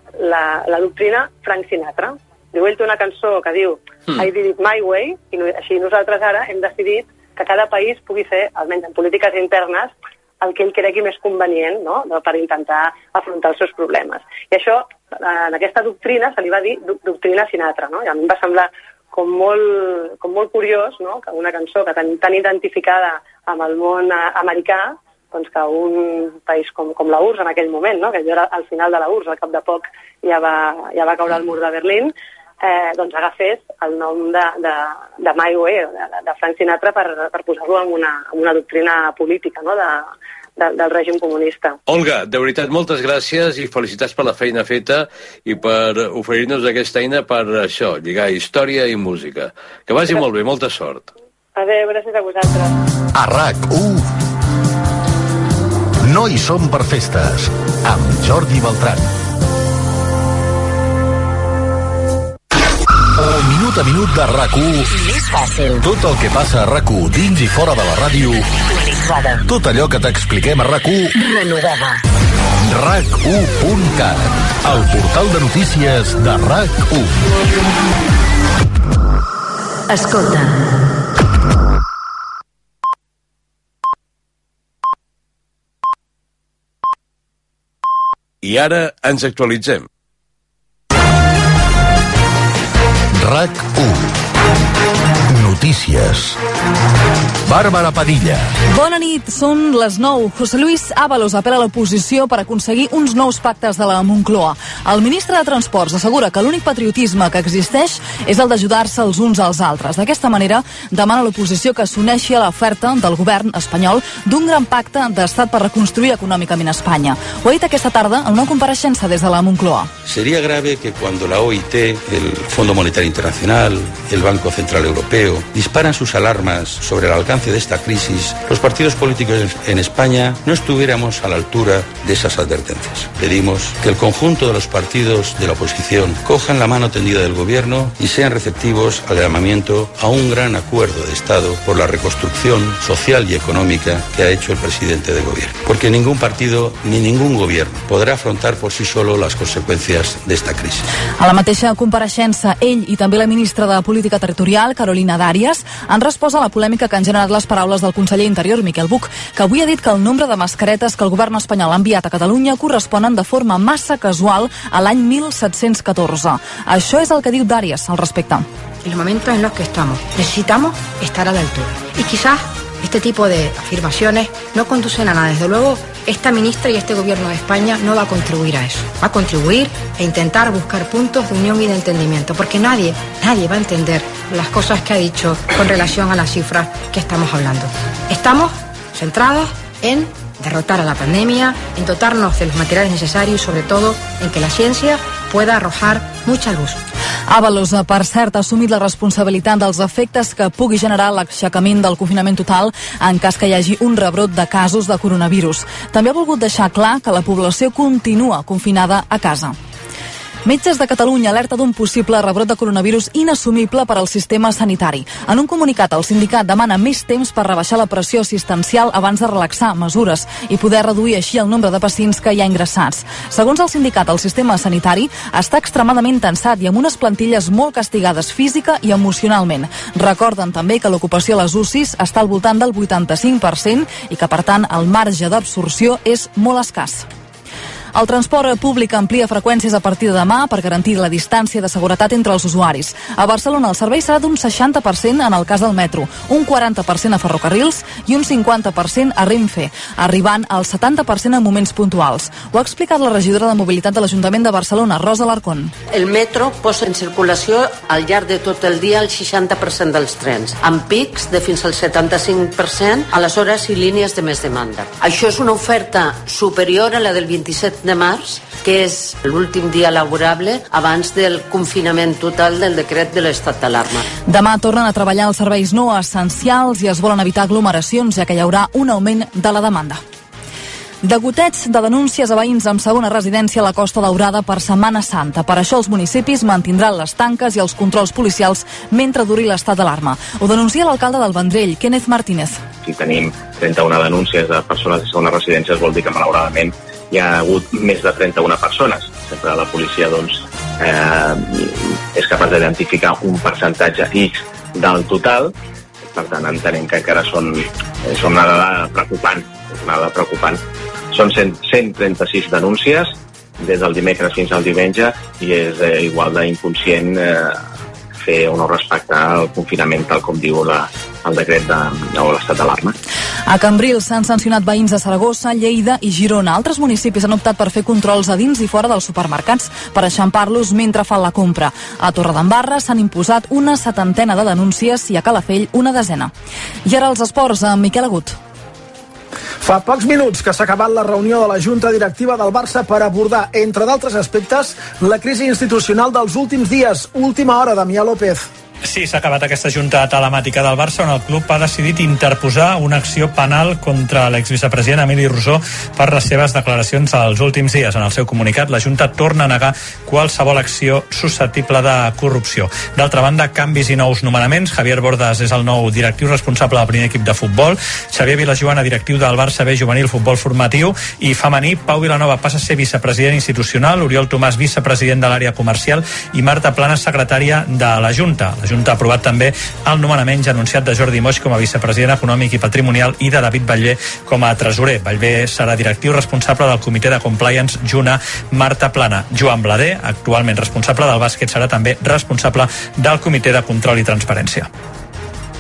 la, la doctrina Frank Sinatra. Diu, ell té una cançó que diu mm. I did it my way, i no, així nosaltres ara hem decidit que cada país pugui fer, almenys en polítiques internes, el que ell cregui més convenient, no? per intentar afrontar els seus problemes. I això, en aquesta doctrina, se li va dir doctrina Sinatra, no? I a mi em va semblar com molt, com molt curiós, no? Que una cançó que tan, tan identificada amb el món americà, doncs que un país com, com la U R S S en aquell moment, no? Que jo era al final de la U R S S, al cap de poc ja va, ja va caure el mur de Berlín, Eh, doncs agafés el nom de, de, de My Way, de, de Frank Sinatra, per, per posar-lo en una, en una doctrina política, no? de, de, del règim comunista. Olga, de veritat, moltes gràcies i felicitats per la feina feta i per oferir-nos aquesta eina per això, lligar història i música. Que vagi gràcies. Molt bé, molta sort. Adéu, gràcies a vosaltres. A RAC u No hi som per festes, amb Jordi Beltran. El minut a minut de RAC u. Més fàcil. Tot el que passa a RAC u dins i fora de la ràdio. Actualitzada. Tot allò que t'expliquem a RAC u. Renovada. RAC u punt cat, el portal de notícies de RAC u. Escolta. I ara ens actualitzem. RAC u. notícies. Bàrbara Padilla. Bona nit, són les nou. José Luis Ábalos apela a l'oposició per aconseguir uns nous pactes de la Moncloa. El ministre de Transports assegura que l'únic patriotisme que existeix és el d'ajudar-se els uns als altres. D'aquesta manera, demana a l'oposició que s'uneixi a l'oferta del govern espanyol d'un gran pacte d'estat per reconstruir econòmicament Espanya. Ho ha dit aquesta tarda en una compareixença des de la Moncloa. Sería grave que cuando la O I T, el Fondo Monetario Internacional, el Banco Central Europeo disparan sus alarmas sobre el alcance de esta crisis, los partidos políticos en España no estuviéramos a la altura de esas advertencias. Pedimos que el conjunto de los partidos de la oposición cojan la mano tendida del gobierno y sean receptivos al llamamiento a un gran acuerdo de Estado por la reconstrucción social y económica que ha hecho el presidente del gobierno. Porque ningún partido ni ningún gobierno podrá afrontar por sí solo las consecuencias de esta crisis. A la mateixa compareixença, ell i també la ministra de Política Territorial, Carolina Darias, han respost a la polèmica que han generat les paraules del conseller Interior, Miquel Buch, que avui ha dit que el nombre de mascaretes que el govern espanyol ha enviat a Catalunya corresponen de forma massa casual a l'any mil set-cents catorze. Això és el que diu Darias al respecte. En los momentos en los que estamos, necesitamos estar a la altura. Y quizás este tipo de afirmaciones no conducen a nada. Desde luego, esta ministra y este gobierno de España no va a contribuir a eso. Va a contribuir a intentar buscar puntos de unión y de entendimiento, porque nadie, nadie va a entender las cosas que ha dicho con relación a las cifras que estamos hablando. Estamos centrados en derrotar a la pandemia, en dotarnos de los materiales necesarios y, sobre todo, en que la ciencia pueda arrojar mucha luz. Ábalos, per cert, ha assumit la responsabilitat dels efectes que pugui generar l'aixecament del confinament total en cas que hi hagi un rebrot de casos de coronavirus. També ha volgut deixar clar que la població continua confinada a casa. Metges de Catalunya alerta d'un possible rebrot de coronavirus inassumible per al sistema sanitari. En un comunicat, el sindicat demana més temps per rebaixar la pressió assistencial abans de relaxar mesures i poder reduir així el nombre de pacients que hi ha ingressats. Segons el sindicat, el sistema sanitari està extremadament tensat i amb unes plantilles molt castigades física i emocionalment. Recorden també que l'ocupació a les U C Is està al voltant del vuitanta-cinc per cent i que, per tant, el marge d'absorció és molt escàs. El transport públic amplia freqüències a partir de demà per garantir la distància de seguretat entre els usuaris. A Barcelona el servei serà d'un seixanta per cent en el cas del metro, un quaranta per cent a ferrocarrils i un cinquanta per cent a Renfe, arribant al setanta per cent en moments puntuals. Ho ha explicat la regidora de Mobilitat de l'Ajuntament de Barcelona, Rosa Alarcón. El metro posa en circulació al llarg de tot el dia el seixanta per cent dels trens, amb pics de fins al setanta-cinc per cent a les hores i línies de més demanda. Això és una oferta superior a la del vint-i-set de març, que és l'últim dia laborable abans del confinament total del decret de l'estat d'alarma. Demà tornen a treballar els serveis no essencials i es volen evitar aglomeracions, ja que hi haurà un augment de la demanda. Degoteig de denúncies a veïns amb segona residència a la Costa Daurada per Setmana Santa. Per això els municipis mantindran les tanques i els controls policials mentre duri l'estat d'alarma. Ho denuncia l'alcalde del Vendrell, Kenneth Martínez. Si tenim trenta-una denúncies de persones de segona residència, vol dir que malauradament hi ha hagut més de trenta-una persones. Sempre la policia doncs, eh, és capaç d'identificar un percentatge X del total. Per tant, entenem que encara són, són una dada preocupant. Una dada preocupant. Són cent trenta-sis denúncies des del dimecres fins al diumenge i és eh, igual d'inconscient eh, fer o no respectar el confinament tal com diu la, el decret de, o l'estat d'alarma. A Cambrils s'han sancionat veïns de Saragossa, Lleida i Girona. Altres municipis han optat per fer controls a dins i fora dels supermercats per eixampar-los mentre fan la compra. A Torredembarra s'han imposat una setantena de denúncies i a Calafell una desena. I ara els esports, amb Miquel Agut. Fa pocs minuts que s'ha acabat la reunió de la Junta Directiva del Barça per abordar, entre d'altres aspectes, la crisi institucional dels últims dies. Última hora, Damià López. Sí, s'ha acabat aquesta junta telemàtica del Barça on el club ha decidit interposar una acció penal contra l'exvicepresident Emili Rosó per les seves declaracions als últims dies. En el seu comunicat, la junta torna a negar qualsevol acció susceptible de corrupció. D'altra banda, canvis i nous nomenaments. Javier Bordas és el nou directiu responsable del primer equip de futbol. Xavier Vilajoana, directiu del Barça B juvenil futbol formatiu i femení. Pau Vilanova passa a ser vicepresident institucional, Oriol Tomàs vicepresident de l'àrea comercial i Marta Planas secretària de la Junta. La Junta ha aprovat també el nomenament ja anunciat de Jordi Moix com a vicepresident econòmic i patrimonial i de David Batller com a tresorer. Batller serà directiu responsable del comitè de compliance junt a Marta Plana. Joan Blader, actualment responsable del bàsquet, serà també responsable del comitè de control i transparència.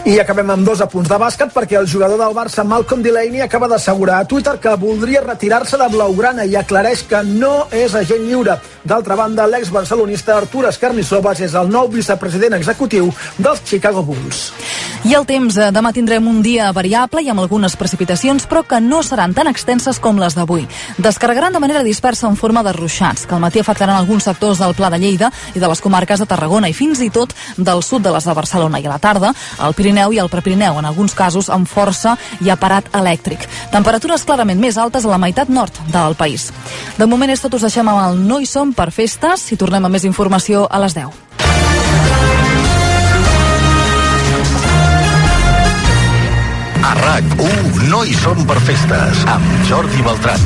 I acabem amb dos apunts de bàsquet, perquè el jugador del Barça, Malcolm Delaney, acaba d'assegurar a Twitter que voldria retirar-se de Blaugrana i aclareix que no és agent lliure. D'altra banda, l'ex-barcelonista Artur Escarnissovas és el nou vicepresident executiu dels Chicago Bulls. I el temps, demà tindrem un dia variable i amb algunes precipitacions, però que no seran tan extenses com les d'avui. Descarregaran de manera dispersa en forma de ruixats, que al matí afectaran alguns sectors del Pla de Lleida i de les comarques de Tarragona i fins i tot del sud de les de Barcelona, i a la tarda al Pirineu i al Prepirineu, en alguns casos amb força i aparat elèctric. Temperatures clarament més altes a la meitat nord del país. De moment és tot, us deixem amb el No hi som per festes i tornem amb més informació a les deu. A RAC u No hi som per festes, amb Jordi Beltran.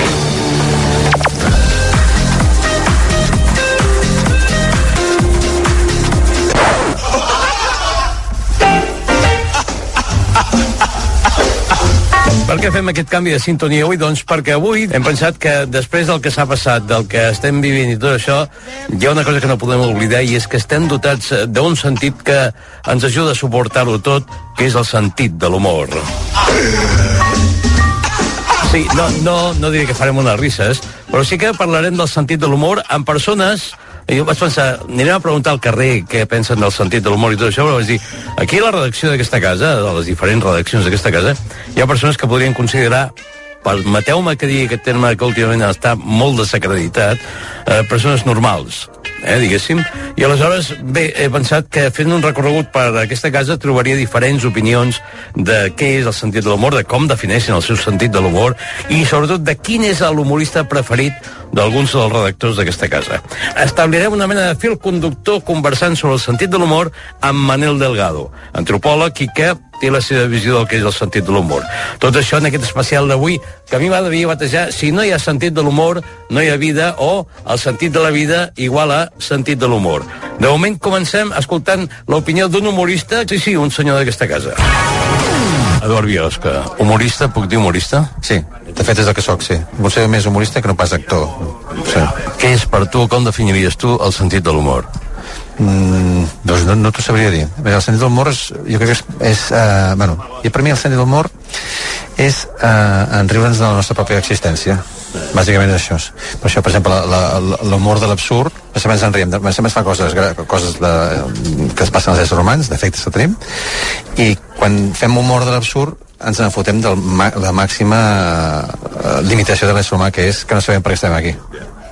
Per què fem aquest canvi de sintonia avui? Doncs perquè avui hem pensat que després del que s'ha passat, del que estem vivint i tot això, hi ha una cosa que no podem oblidar, i és que estem dotats d'un sentit que ens ajuda a suportar-ho tot, que és el sentit de l'humor. Sí, no, no, no diré que farem unes risses, però sí que parlarem del sentit de l'humor amb persones. I jo vaig pensar, anirem a preguntar al carrer què pensen del sentit de l'humor i tot això, però vaig dir, aquí a la redacció d'aquesta casa, de les diferents redaccions d'aquesta casa, hi ha persones que podrien considerar, permeteu-me que digui aquest terme que últimament està molt desacreditat, eh, persones normals, eh, diguéssim, i aleshores, bé, he pensat que fent un recorregut per aquesta casa trobaria diferents opinions de què és el sentit de l'humor, de com defineixen el seu sentit de l'humor i sobretot de quin és l'humorista preferit d'alguns dels redactors d'aquesta casa. Establirem una mena de fil conductor conversant sobre el sentit de l'humor amb Manel Delgado, antropòleg i que té la seva visió del que és el sentit de l'humor. Tot això en aquest especial d'avui, que a mi m'ha de batejar si no hi ha sentit de l'humor, no hi ha vida, o el sentit de la vida igual a sentit de l'humor. De moment comencem escoltant l'opinió d'un humorista, sí, sí, un senyor d'aquesta casa. Eduard Biosca, humorista, puc dir humorista? Sí, de fet és el que soc, sí. Vull ser més humorista que no pas actor. Sí. Què és per tu, com definiries tu el sentit de l'humor? Mm, doncs no, no t'ho sabria dir. El sentit de l'humor és, jo crec que és, és uh, bueno, i per mi el sentit de l'humor és uh, enriure'ns de la nostra pròpia existència. Bàsicament és això. Per això, per exemple, l'humor de l'absurd, sempre ens en riem, sempre es fa coses, coses de, que es passen als éssers humans, d'efectes que tenim, i quan fem humor de l'absurd ens en fotem de la màxima uh, limitació de l'ésser humà, que és que no sabem per què estem aquí.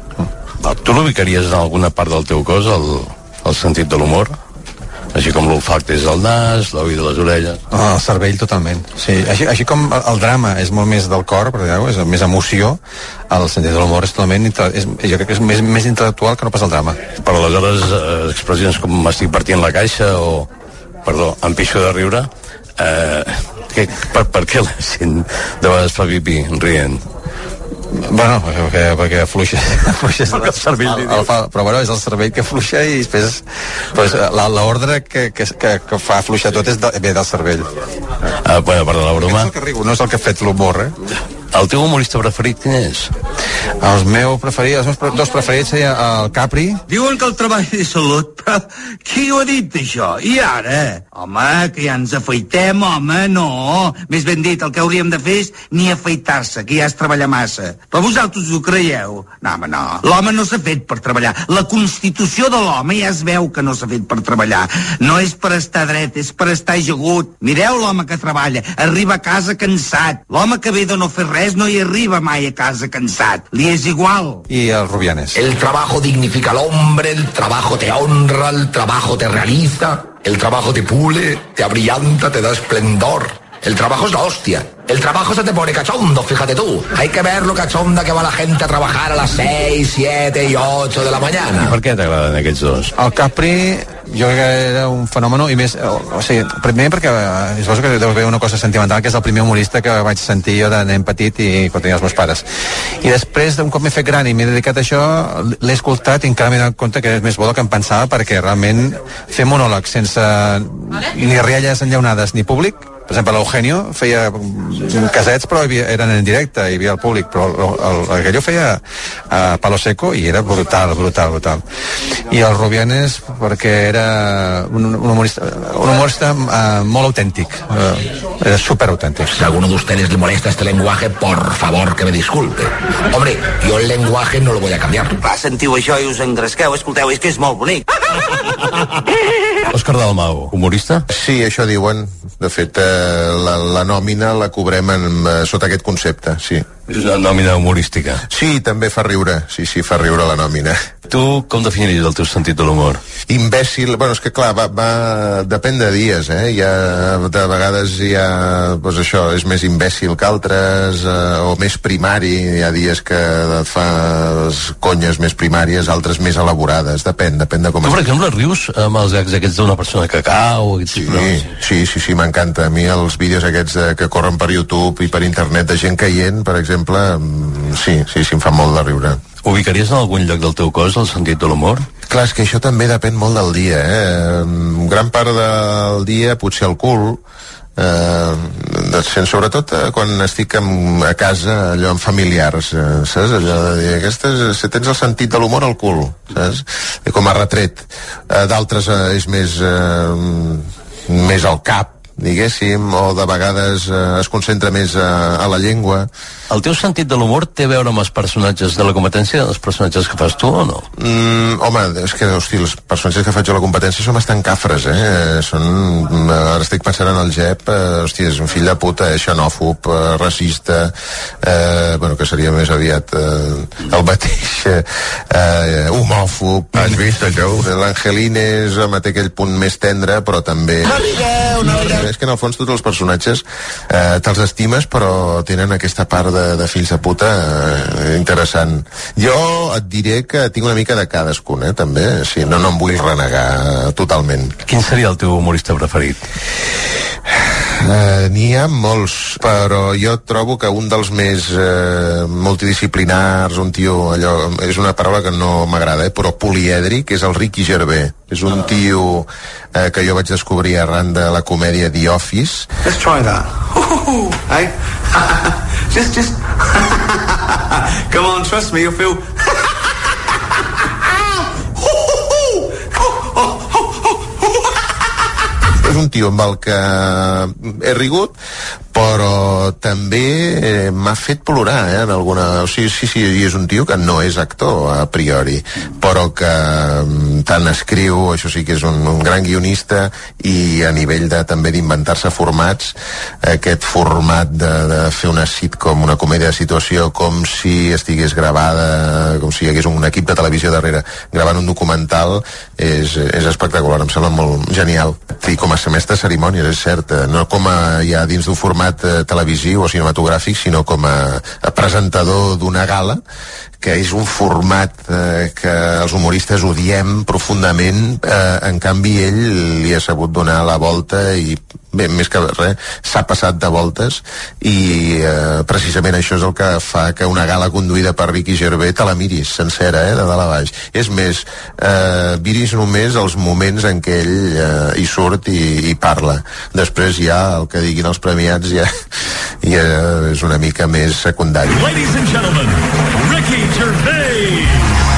Tu l'ubicaries en alguna part del teu cos, el, el sentit de l'humor? Així com l'olfacte és el nas, l'oïda de les orelles... Oh, el cervell totalment, sí. Així, així com el, el drama és molt més del cor, perquè és més emoció, el sentit de l'humor és totalment... És, jo crec que és més, més intel·lectual que no pas el drama. Per aleshores, eh, expressions com m'estic partint la caixa o, perdó, em pixo de riure, eh, que, per, per què la gent de vegades fa pipí rient? Bueno, perquè, perquè fluixa, fluixa el, cervell, el, el fa, però bueno, és el cervell que fluixa i després pues, l'ordre que, que, que, que fa fluixar tot és de, ve del cervell. Ah, bueno, per la broma. És el que riu, no és el que ha fet l'humor, eh? El teu humorista preferit quin és? Els meus preferits, els meus dos preferits seria el Capri. Diuen que el treball és salut, però qui ho ha dit això? I ara? Home, que ja ens afeitem, home, no. Més ben dit, el que hauríem de fer és ni afeitar-se, que ja és treballar massa. Però vosaltres ho creieu? No, home, no. L'home no s'ha fet per treballar. La constitució de l'home ja es veu que no s'ha fet per treballar. No és per estar dret, és per estar ajagut. Mireu l'home que treballa, arriba a casa cansat. L'home que ve de no fer res no hi arriba mai a casa cansat. Li és igual. I el Rubianes. El trabajo dignifica al hombre, el trabajo te honra, el trabajo te realiza, el trabajo te pule, te abrillanta, te da esplendor. El trabajo es la hostia. El trabajo se te pone cachondo, fíjate tú. Hay que ver lo cachonda que va la gente a trabajar a las seis, siete y ocho de la mañana. I per què t'agraden aquests dos? El Capri, jo crec que era un fenomen, i més, o, o sigui, primer perquè és cosa que deu haver una cosa sentimental, que és el primer humorista que vaig sentir jo de nen petit i quan tenia els meus pares. I després, un cop m'he fet gran i m'he dedicat a això, l'he escoltat i encara m'he donat compte que és més bo del que em pensava, perquè realment fer monòlegs sense ni rialles enllaunades ni públic. Per exemple, l'Eugenio feia casets, però hi havia, eren en directe, hi havia el públic, però el, el, el Gallo feia a Palo Seco i era brutal, brutal, brutal. I el Rubianes perquè era un, un humorista, un humorista uh, molt autèntic, uh, era súper autèntic. Si a alguno de ustedes le molesta este lenguaje, por favor que me disculpe. Hombre, yo el lenguaje no lo voy a cambiar. Va, sentiu això i us engresqueu, escolteu, és que és molt bonic. Òscar Dalmau, humorista? Sí, això diuen. De fet, eh, la, la nòmina la cobrem en, eh, sota aquest concepte, sí. És una nòmina humorística. Sí, també fa riure. Sí, sí, fa riure la nòmina. Tu com definiries el teu sentit de l'humor? Imbècil, bueno, és que clar, va, va, depèn de dies, eh? Hi ha, de vegades hi ha, doncs això, és més imbècil que altres, eh, o més primari, hi ha dies que et fa conyes més primàries, altres més elaborades, depèn, depèn de com... Tu, per exemple, rius amb els gags aquests d'una persona que cau? Sí, sí, sí, sí, m'encanta. A mi els vídeos aquests de, que corren per YouTube i per internet de gent caient, per exemple, sí, sí, sí, em fa molt de riure. Ubicaries en algun lloc del teu cos el sentit de l'humor? Clar, és que això també depèn molt del dia, eh? Gran part del dia, potser al cul, eh, sobretot eh, quan estic amb, a casa, allò amb familiars, eh, saps? Allò de dir, aquestes, si tens el sentit de l'humor al cul, saps? I com a retret. Eh, D'altres eh, és més, eh, més al cap, diguéssim, o de vegades eh, es concentra més a, a la llengua. El teu sentit de l'humor té a veure amb els personatges de la competència, els personatges que fas tu o no? Mm, home, és que, hosti, els personatges que faig a la competència són bastant cafres, eh? Són, ara estic pensant en el Jep, eh, hosti, és un fill de puta, eh? Xenòfob, eh, racista, eh, bueno, que seria més aviat eh, el mateix, eh, homòfob. Has vist, això? L'Angelín és, home, té aquell punt més tendre, però també... No rigueu, no rigueu. És que en el fons tots els personatges eh, te'ls estimes, però tenen aquesta part de De, de fills de puta eh, interessant. Jo et diré que tinc una mica de cadascun, eh, també. Sí, no, no em vull renegar totalment. Quin seria el teu humorista preferit? Eh, N'hi ha molts, però jo trobo que un dels més eh, multidisciplinars, un tio, allò, és una paraula que no m'agrada, eh, però polièdric, és el Ricky Gervais. És un tio eh, que jo vaig descobrir arran de la comèdia The Office. Let's try that. Ooh, hey? just, just... Come on, trust me, you'll feel... És un tio amb el que he rigut, però també eh, m'ha fet plorar, eh, en alguna... O sigui, sí, sí, és un tio que no és actor, a priori, però que tant escriu, això sí que és un, un gran guionista, i a nivell de també d'inventar-se formats, aquest format de, de fer una sitcom, una comèdia de situació, com si estigués gravada, com si hi hagués un equip de televisió darrere gravant un documental, és, és espectacular, em sembla molt genial. I com a mestre de cerimònies, és cert, no com a ja dins d'un format eh, televisiu o cinematogràfic, sinó com a, a presentador d'una gala, que és un format eh, que els humoristes odiem profundament, eh, en canvi ell li ha sabut donar la volta i bé, més que res, s'ha passat de voltes, i eh, precisament això és el que fa que una gala conduïda per Ricky Gervais te la miris sencera, eh, de dalt a baix. És més, eh, miris només els moments en què ell eh, hi surt i, i parla. Després ja el que diguin els premiats ja, ja és una mica més secundari. Ladies and gentlemen, Ricky Gervais.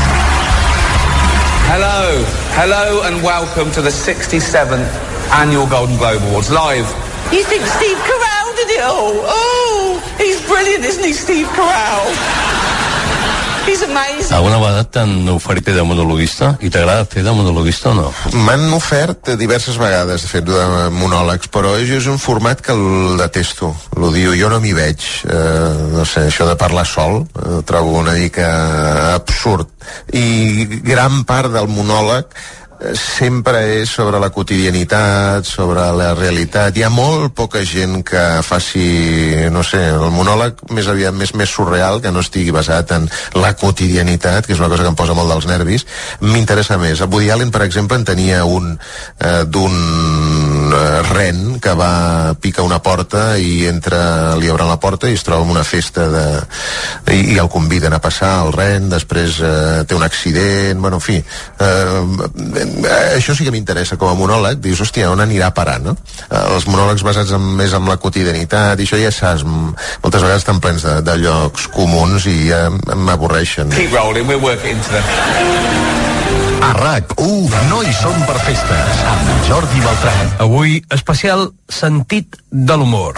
Hello, hello and welcome to the sixty-seventh Annual Golden Globe Awards live. You think Steve Carell did it all? Oh, he's brilliant, isn't he, Steve Carell? He's amazing. Alguna vegada t'han oferit de monologuista? I t'agrada fer de monologuista o no? M'han ofert diverses vegades, de fet, de monòlegs, però és un format que el detesto. Lo diu, jo no m'hi veig. Eh, no sé, això de parlar sol, eh, trobo una mica absurd. I gran part del monòleg sempre és sobre la quotidianitat, sobre la realitat. Hi ha molt poca gent que faci, no sé, el monòleg més aviat més, més surreal, que no estigui basat en la quotidianitat, que és una cosa que em posa molt dels nervis. M'interessa més. A Woody Allen, per exemple, en tenia un eh, d'un un uh, ren que va picar una porta i entra, li obren la porta i es troba en una festa de, i, i el conviden a passar al ren, després uh, té un accident, bueno, en fi uh, això sí que m'interessa com a monòleg, dius, hòstia, on anirà a parar, no? Uh, els monòlegs basats en, més en la quotidianitat i això ja saps, moltes vegades estan plens de, de llocs comuns i ja m'avorreixen. Keep rolling, we'll work it into them. A RAC u, no hi som per festes, amb Jordi Beltrán. Avui, especial sentit de l'humor.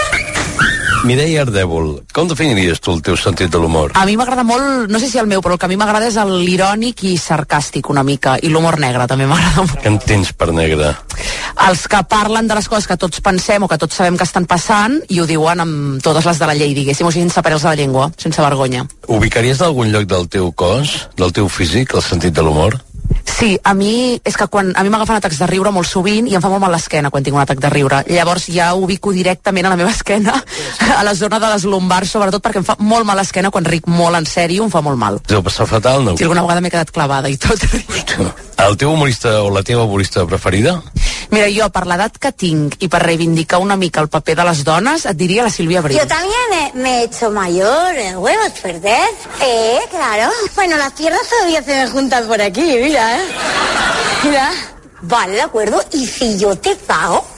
Mireia Ardèvol, com definiries tu el teu sentit de l'humor? A mi m'agrada molt, no sé si el meu, però el que a mi m'agrada és l'irònic i sarcàstic una mica, i l'humor negre també m'agrada molt. Què entens per negre? Els que parlen de les coses que tots pensem o que tots sabem que estan passant i ho diuen amb totes les de la llei, diguéssim, o sigui, sense pèls a la llengua, sense vergonya. Ubicaries en algun lloc del teu cos, del teu físic, el sentit de l'humor? Sí, a mi és que quan a mi m'agafen atacs de riure molt sovint i em fa molt mal l'esquena quan tinc un atac de riure. Llavors ja ubico directament a la meva esquena, a la zona de les lumbars, sobretot perquè em fa molt mal l'esquena quan ric molt en sèrio, em fa molt mal. Deu passar fatal, no? Si alguna vegada m'he quedat clavada i tot. El teu humorista o la teva humorista preferida? Mira, jo per l'edat que tinc i per reivindicar una mica el paper de les dones, et diria la Sílvia Abril. Yo también me, me he hecho mayor, el huevo es perder. Eh, claro. Bueno, las piernas todavía se me juntan por aquí, mira, eh. Mira. Vale, de acuerdo. ¿Y si yo te pago?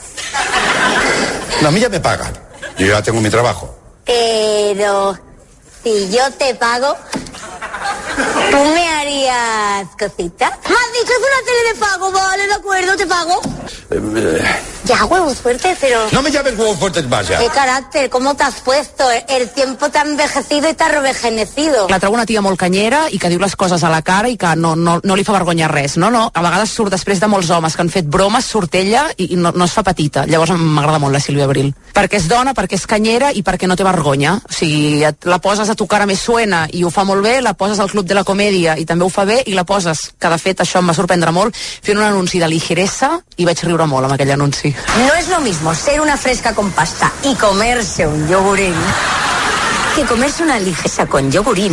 No, a mí ya me pagan. Yo ya tengo mi trabajo. Pero si yo te pago, ¿tú me harías cositas? Me has dicho es una tele de pago, vale, de acuerdo, te pago. Ya, huevos fuertes, pero... No me llames huevos fuertes más ya. Qué carácter, ¿cómo te has puesto? El tiempo te ha envejecido y te ha rejuvenecido. La trobo una tia molt canyera i que diu les coses a la cara i que no, no, no li fa vergonya res. No, no, a vegades surt després de molts homes que han fet bromes, surt ella i, i no, no es fa petita. Llavors m'agrada molt la Sílvia Abril. Perquè és dona, perquè és canyera i perquè no té vergonya. O sigui, et, la poses a tu cara més suena i ho fa molt bé, la poses al Club de la Comèdia i també ho fa bé, i la poses, que de fet això em va sorprendre molt, fent un anunci de ligeresa i vaig riure molt amb aquell anunci. No es lo mismo ser una fresca con pasta y comerse un yogurín que comerse una ligesa con yogurín.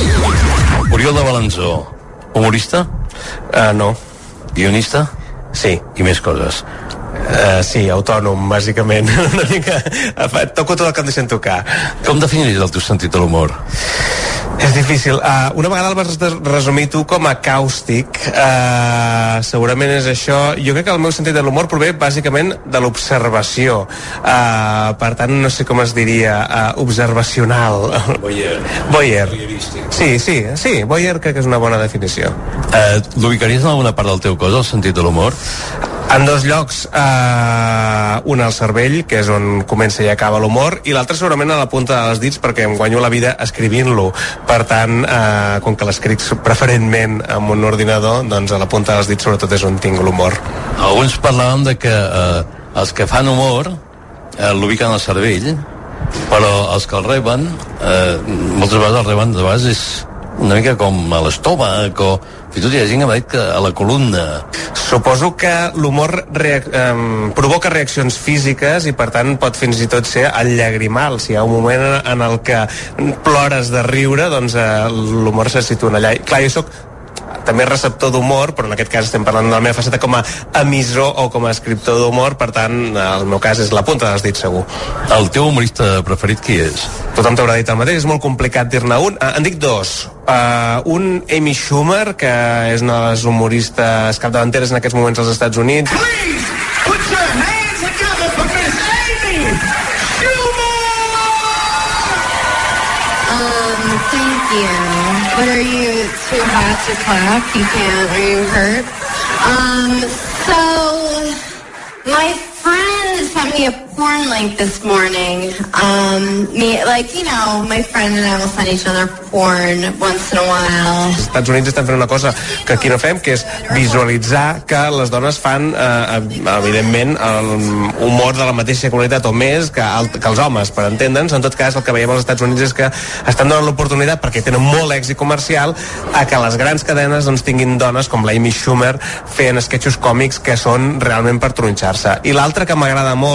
Oriol de Balanzó, humorista? Uh, no. Guionista? Sí. I més coses? Uh, sí, autònom, bàsicament. Una mica... Toco tot el que em deixen tocar. Com definiries el teu sentit de l'humor? És difícil. Uh, una vegada el vas resumir tu com a càustic. Uh, segurament és això. Jo crec que el meu sentit de l'humor prové bàsicament de l'observació. Uh, per tant, no sé com es diria. Uh, observacional. Voyeur. Voyeur. Sí, sí, sí. Voyeur crec que és una bona definició. Uh, L'ubicaries en alguna part del teu cos, el sentit de l'humor? En dos llocs, eh, un al cervell, que és on comença i acaba l'humor, i l'altre segurament a la punta dels dits, perquè em guanyo la vida escrivint-lo. Per tant, eh, com que l'escric preferentment amb un ordinador, doncs a la punta dels dits sobretot és on tinc l'humor. Alguns parlàvem de que eh, els que fan humor eh, l'ubiquen al cervell, però els que el reben, eh, moltes vegades el reben, de vegades és una mica com a l'estómac o... Fins i tot hi ha gent que m'ha dit que a la columna. Suposo que l'humor reac eh, provoca reaccions físiques i per tant pot fins i tot ser el llagrimal. Si hi ha un moment en el que plores de riure, doncs eh, l'humor se situa allà. Clar, jo soc també receptor d'humor, però en aquest cas estem parlant de la meva faceta com a emissor o com a escriptor d'humor, per tant, el meu cas és la punta dels dits, segur. El teu humorista preferit qui és? Tothom t'haurà dit el mateix, és molt complicat dir-ne un. Uh, en dic dos. Uh, un, Amy Schumer, que és una de les humoristes capdavanteres en aquests moments als Estats Units. Please, put your hands together for Miss Amy Schumer! Um, thank you. But are you too hot to clap? You can't. Are you hurt? Um, so my friend sent me a porn link this morning. Um, me, like, you know, my friend and I will send each other porn once in a while. Els Estats Units estan fent una cosa que aquí no fem, que és visualitzar que les dones fan, eh, evidentment, el humor de la mateixa qualitat o més que, el, que els homes, per entendre'ns. En tot cas, el que veiem als Estats Units és que estan donant l'oportunitat, perquè tenen molt èxit comercial, a que les grans cadenes doncs, tinguin dones com l'Amy Schumer fent esquetxos còmics que són realment per tronxar-se. I l'altre que m'agrada molt,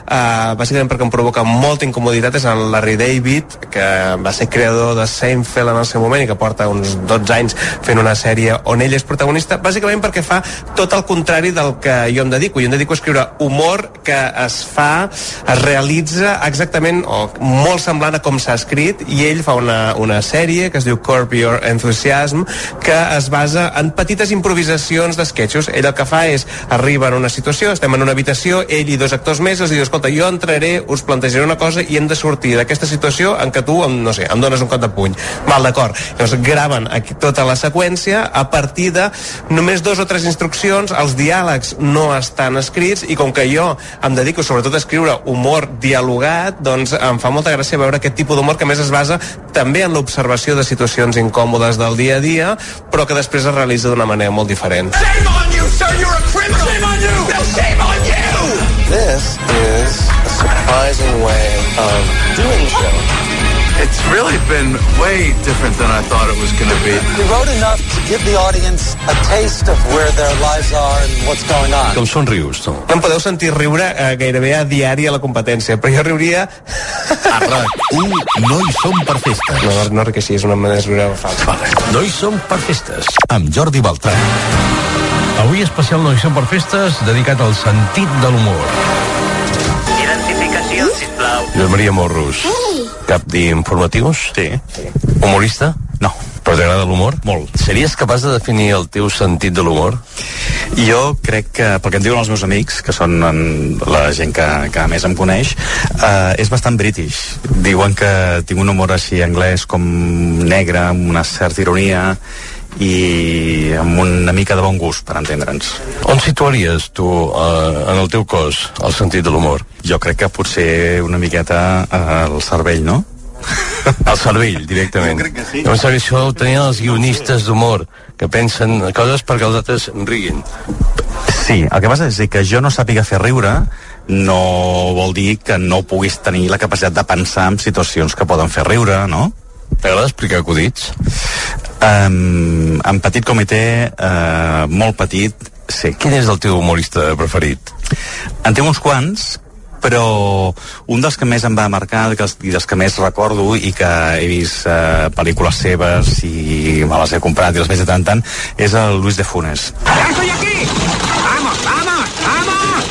uh, bàsicament perquè em provoca molta incomoditat, és el Larry David, que va ser creador de Seinfeld en el seu moment i que porta uns dotze anys fent una sèrie on ell és protagonista, bàsicament perquè fa tot el contrari del que jo em dedico. Jo em dedico a escriure humor que es fa, es realitza exactament o molt semblant a com s'ha escrit, i ell fa una, una sèrie que es diu Curb Your Enthusiasm, que es basa en petites improvisacions d'esquetxos. Ell el que fa és, arriba en una situació, estem en una habitació, ell i dos actors més, els diu, escolta, jo entraré, us plantejaré una cosa i hem de sortir d'aquesta situació en què tu, no sé, em dones un cop de puny. Val, d'acord. Llavors graven aquí tota la seqüència a partir de només dos o tres instruccions, els diàlegs no estan escrits, i com que jo em dedico sobretot a escriure humor dialogat, doncs em fa molta gràcia veure aquest tipus d'humor que més es basa també en l'observació de situacions incòmodes del dia a dia, però que després es realitza d'una manera molt diferent. Shame on you, sir! You're a criminal! Shame on you! No, shame on you! This is a surprising way of doing the show. It's really been way different than I thought it was going to be. We wrote enough to give the audience a taste of where their lives are and what's going on. Com són rius, tu? No em podeu sentir riure eh, gairebé a diari a la competència, però jo riuria... A RAC u no hi som per festes. No, no, que sí, és una manera de riure falsa. Vale. No hi som per festes. Amb Jordi Baltrà. Avui especial No hi som per festes, dedicat al sentit de l'humor. Identificació, sisplau. Josep Maria Morros. Cap d'informatius? Sí. Humorista? No. Però t'agrada l'humor? Molt. Series capaç de definir el teu sentit de l'humor? Jo crec que, pel que em diuen els meus amics, que són en, la gent que, que més em coneix, eh, és bastant british. Diuen que tinc un humor així anglès com negre, amb una certa ironia i amb una mica de bon gust, per entendre'ns. On situaries tu, eh, en el teu cos, el sentit de l'humor? Jo crec que potser una miqueta al cervell, no? Al cervell, directament. Jo crec que sí. Llavors, això ho tenien els guionistes d'humor, que pensen coses perquè els altres riguin. Sí, el que passa és que jo no sàpiga fer riure no vol dir que no puguis tenir la capacitat de pensar en situacions que poden fer riure, no? T'agrada explicar acudits? Um, en petit comitè, uh, molt petit, sí. Quin és el teu humorista preferit? En tinc uns quants, però un dels que més em va marcar i dels que més recordo i que he vist uh, pel·lícules seves i me les he comprat i les veig de tant en tant és el Luis de Funes. ¡Ya estoy aquí! ¡Vamos, vamos, vamos!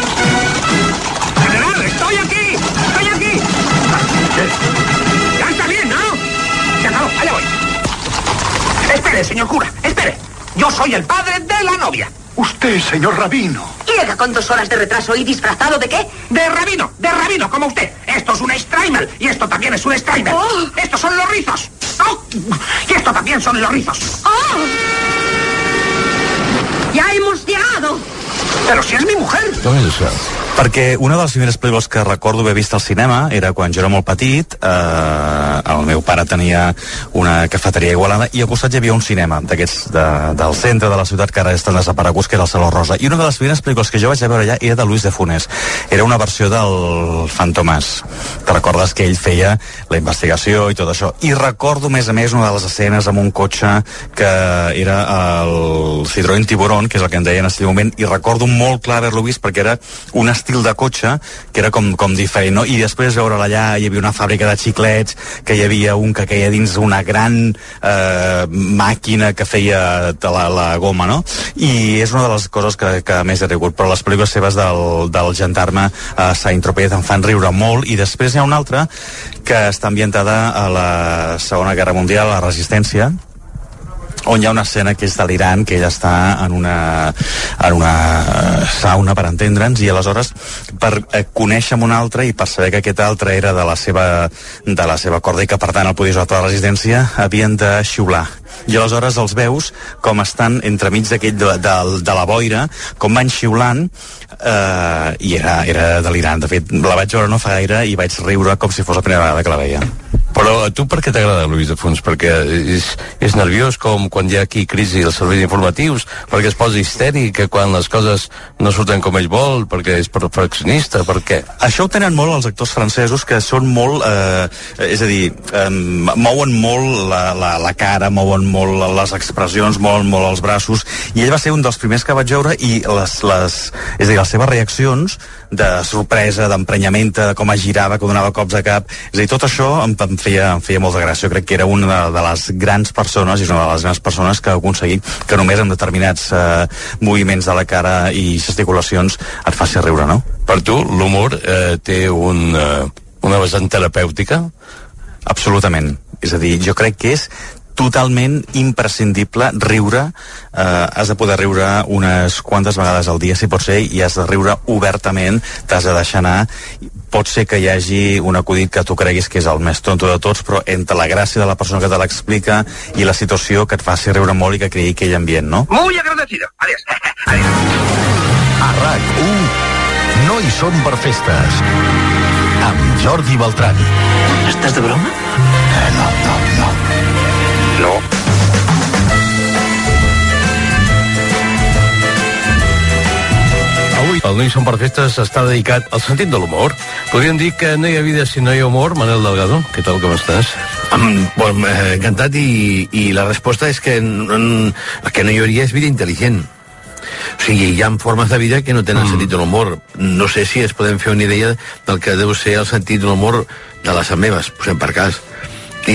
¡General, estoy aquí! ¡Estoy aquí! ¿Qué? Ya está bien, ¿no? Se acabó, allá voy. Espere, señor cura, espere. Yo soy el padre de la novia. Usted, señor rabino. Llega con dos horas de retraso y disfrazado ¿de qué? De rabino, de rabino, como usted. Esto es un Streimel y esto también es un Streimel. Oh. Estos son los rizos. Oh. Y esto también son los rizos. Oh. Ya hemos llegado. Pero si és mi mujer. Com és això? Perquè una de les primeres pel·lícules que recordo haver vist al cinema era quan jo era molt petit, eh, el meu pare tenia una cafeteria a Igualada i al costat hi havia un cinema d'aquests de, del centre de la ciutat que ara estan desapareguts, que era el Saló Rosa, i una de les primeres pel·lícules que jo vaig veure allà era de Luis de Funes. Era una versió del Fantomàs. Te recordes que ell feia la investigació i tot això, i recordo a més a més una de les escenes amb un cotxe que era el Citroën Tiburón, que és el que em deien en aquell moment, i recordo molt clar haver-lo vist perquè era un estil de cotxe que era com, com diferent, no? I després veure allà hi havia una fàbrica de xiclets, que hi havia un que queia dins una gran eh, màquina que feia la, la goma, no? I és una de les coses que, que més he rigut, però les pel·lícules seves del, del gendarme a Saint-Tropez em fan riure molt, i després hi ha una altra que està ambientada a la Segona Guerra Mundial, a la Resistència, on hi ha una escena que és delirant, que ella està en una, en una sauna, per entendre'ns, i aleshores per eh, conèixer amb un altre i per saber que aquest altre era de la seva, de la seva corda i que per tant el podia usar a la resistència, havien de xiular. I aleshores els veus com estan entremig d'aquell de, de, de la boira, com van xiulant, eh, i era, era delirant. De fet, la vaig veure no fa gaire i vaig riure com si fos la primera vegada que la veia. Però a tu per què t'agrada Lluís de Fons? Perquè és, és nerviós com quan hi ha aquí crisi als serveis informatius, perquè es posa histèric, que quan les coses no surten com ell vol, perquè és perfeccionista, per què? Això ho tenen molt els actors francesos, que són molt, eh, és a dir, eh, mouen molt la, la, la cara, mouen molt les expressions, mouen molt els braços, i ell va ser un dels primers que vaig veure, i les, les, és a dir, les seves reaccions de sorpresa, d'emprenyament, de com es girava, que donava cops de cap, és a dir, tot això em, em, feia, em feia molta gràcia. Jo crec que era una de, de les grans persones, i és una de les grans persones que ha aconseguit que només amb determinats eh, moviments de la cara i gesticulacions et faci riure, no? Per tu, l'humor eh, té un, eh, una vessant terapèutica? Absolutament. És a dir, jo crec que és totalment imprescindible riure. Eh, has de poder riure unes quantes vegades al dia, si pot ser, i has de riure obertament, t'has de deixar anar. Pot ser que hi hagi un acudit que tu creguis que és el més tonto de tots, però entre la gràcia de la persona que te l'explica i la situació que et faci riure molt i que creï aquell ambient, no? Muy agradecido. Adiós. A RAC u, no hi som per festes. Amb Jordi Beltrán. ¿Estás de broma? Eh, no, no, no. No. Avui el No hi som per festes està dedicat al sentit de l'humor. Podríem dir que no hi ha vida si no hi ha humor. Manel Delgado, què tal, com estàs? Um, bon, eh, encantat, i, i la resposta és que n- que no hi hauria és vida intel·ligent. O sigui, hi ha formes de vida que no tenen mm. sentit de l'humor. No sé si es podem fer una idea del que deu ser el sentit de l'humor de les meves, posem per cas. I,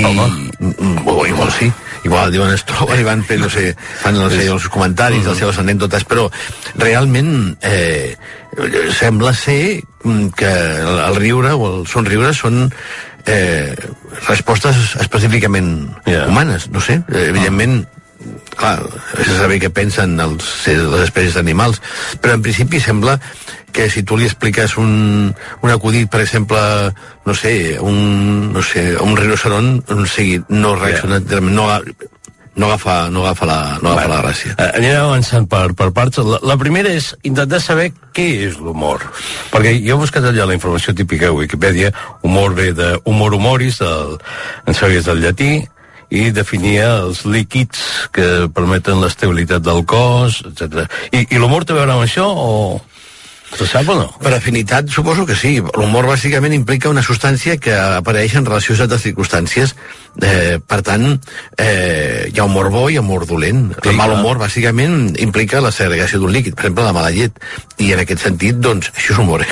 o igual sí, igual diuen es troben i van fer, no sé, fan no sé, els seus comentaris, mm-hmm. les seves anècdotes, però realment eh, sembla ser que el, el riure o el somriure són eh, respostes específicament yeah. humanes, no sé, eh, evidentment clar, és saber què pensen els, les espècies d'animals, però en principi sembla que si tu li expliques un, un acudit, per exemple, no sé, un, no sé, un rinoceron, o sigui, no reacciona, yeah. no, no agafa, no agafa la, no agafa la gràcia. Uh, anirem avançant per, per parts. La, la primera és intentar saber què és l'humor. Perquè jo he buscat allà la informació típica a Wikipedia. Humor ve de humor humoris, del, en sabies del llatí, i definia els líquids que permeten l'estabilitat del cos, etcètera. I, i l'humor té a veure amb això, o se sap o no? Per afinitat, suposo que sí. L'humor bàsicament implica una substància que apareix en relació a certes circumstàncies. Eh, per tant, eh, hi ha humor bo i humor dolent. Sí, el mal humor bàsicament implica la segregació d'un líquid, per exemple la mala llet, i en aquest sentit, doncs, això és humor.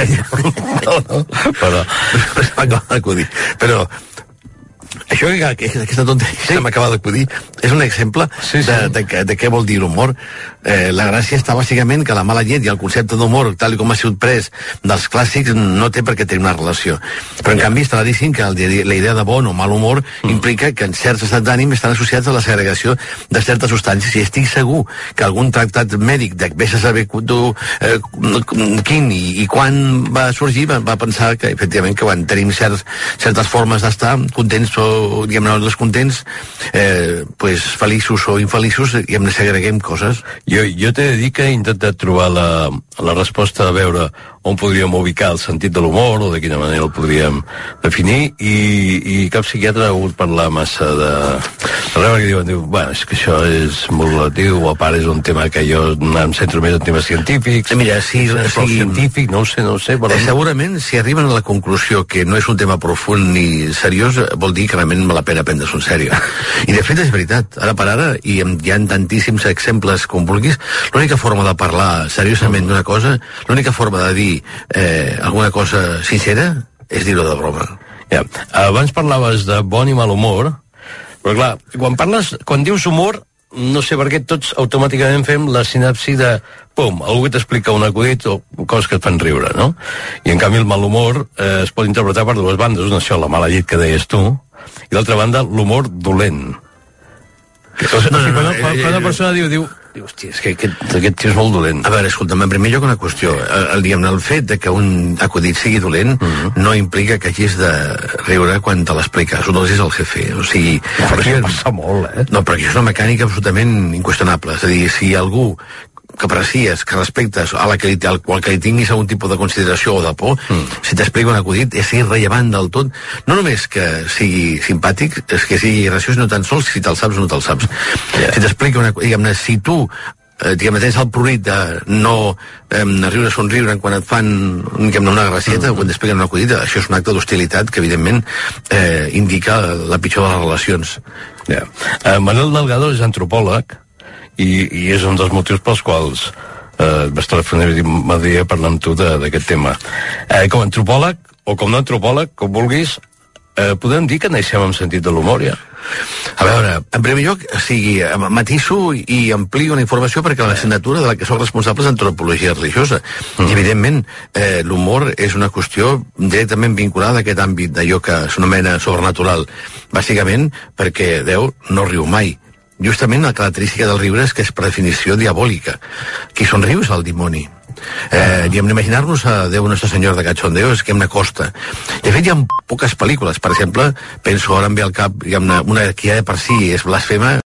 no, no, però m'acaba però això que, que, que aquesta tonteria sí. que m'acaba d'acudir és un exemple sí, sí. De, de, de, de què vol dir l'humor. Eh, la gràcia està bàsicament que la mala llet i el concepte d'humor, tal com ha sigut pres dels clàssics, no té per què tenir una relació. Però en canvi està claríssim que el, la idea de bon o mal humor mm. implica que en certs estats d'ànim estan associats a la segregació de certes substàncies, i estic segur que algun tractat mèdic de vés a saber tu, eh, quin i, i quan va sorgir va, va pensar que efectivament que quan tenim certs, certes formes d'estar contents o diguem-ne descontents, eh, pues feliços o infeliços, i hem de segreguem coses. Jo, jo t'he de dir que he intentat trobar la, la resposta, a veure on podríem ubicar el sentit de l'humor o de quina manera el podríem definir, i, i cap psiquiatre ha hagut parlar massa de... Res, que diuen, diu, bueno, és que això és molt relatiu, o a part és un tema que jo em centro més en temes científics. Mira, si... És si científic, no ho sé, no ho sé. Però... Segurament, si arriben a la conclusió que no és un tema profund ni seriós, vol dir que realment val la pena prendre-s'ho en sèrio. I de fet és veritat, ara per ara, i hi ha tantíssims exemples com vulguis, l'única forma de parlar seriosament d'una cosa, l'única forma de dir eh, alguna cosa sincera és dir-ho de broma. Ja. Abans parlaves de bon i mal humor, però clar, quan parles, quan dius humor, no sé per què tots automàticament fem la sinapsi de pum, algú que t'explica un acudit o coses que et fan riure, no? I en canvi el mal humor eh, es pot interpretar per dues bandes, una això, la mala llet que deies tu, i l'altra banda, l'humor dolent. O sigui, no, no, no, quan, quan, quan una persona diu, diu, diu, hòstia, és que aquest, aquest tio és molt dolent. A veure, escolta'm, en primer lloc una qüestió. El, el, diguem, el fet de que un acudit sigui dolent mm-hmm. no implica que hagis de riure quan te l'expliques, o no és el jefe. O sigui... Però això passa molt, eh? No, però això és una mecànica absolutament inqüestionable. És a dir, si algú que aprecies, que respectes, a la que li, al qual que li tinguis algun tipus de consideració o de por, mm. si t'explica un acudit, és irrellevant del tot. No només que sigui simpàtic, és que sigui graciós, no tan sols si te'l saps o no te'l saps. Yeah. Si t'explica una... Diguem-ne, si tu eh, diguem-ne, tens el prurit de no eh, riure, somriure quan et fan diguem-ne, una gracieta, mm. quan t'expliquen un acudit, això és un acte d'hostilitat que, evidentment, eh, indica la pitjor de les relacions. Yeah. Uh, Manuel Delgado és antropòleg i, i és un dels motius pels quals eh, vaig telefonar i m'agradaria parlar amb tu d'aquest tema. Eh, com a antropòleg, o com no antropòleg, com vulguis, eh, podem dir que naixem amb sentit de l'humor, ja? A veure, en primer lloc, o sigui, matiso i amplio la informació perquè l'assignatura de la que soc responsable és antropologia religiosa. Mm. I, evidentment, eh, l'humor és una qüestió directament vinculada a aquest àmbit d'allò que s'anomena sobrenatural. Bàsicament perquè Déu no riu mai. Justament la característica del riure és que és per definició diabòlica. Qui somriu és el dimoni. Eh, diguem, imaginar-nos a Déu Nostre Senyor de cachondeo és que em costa. De fet, hi ha poques pel·lícules, per exemple, penso ara em ve al cap, diguem-ne, una que ja de per si és blasfema,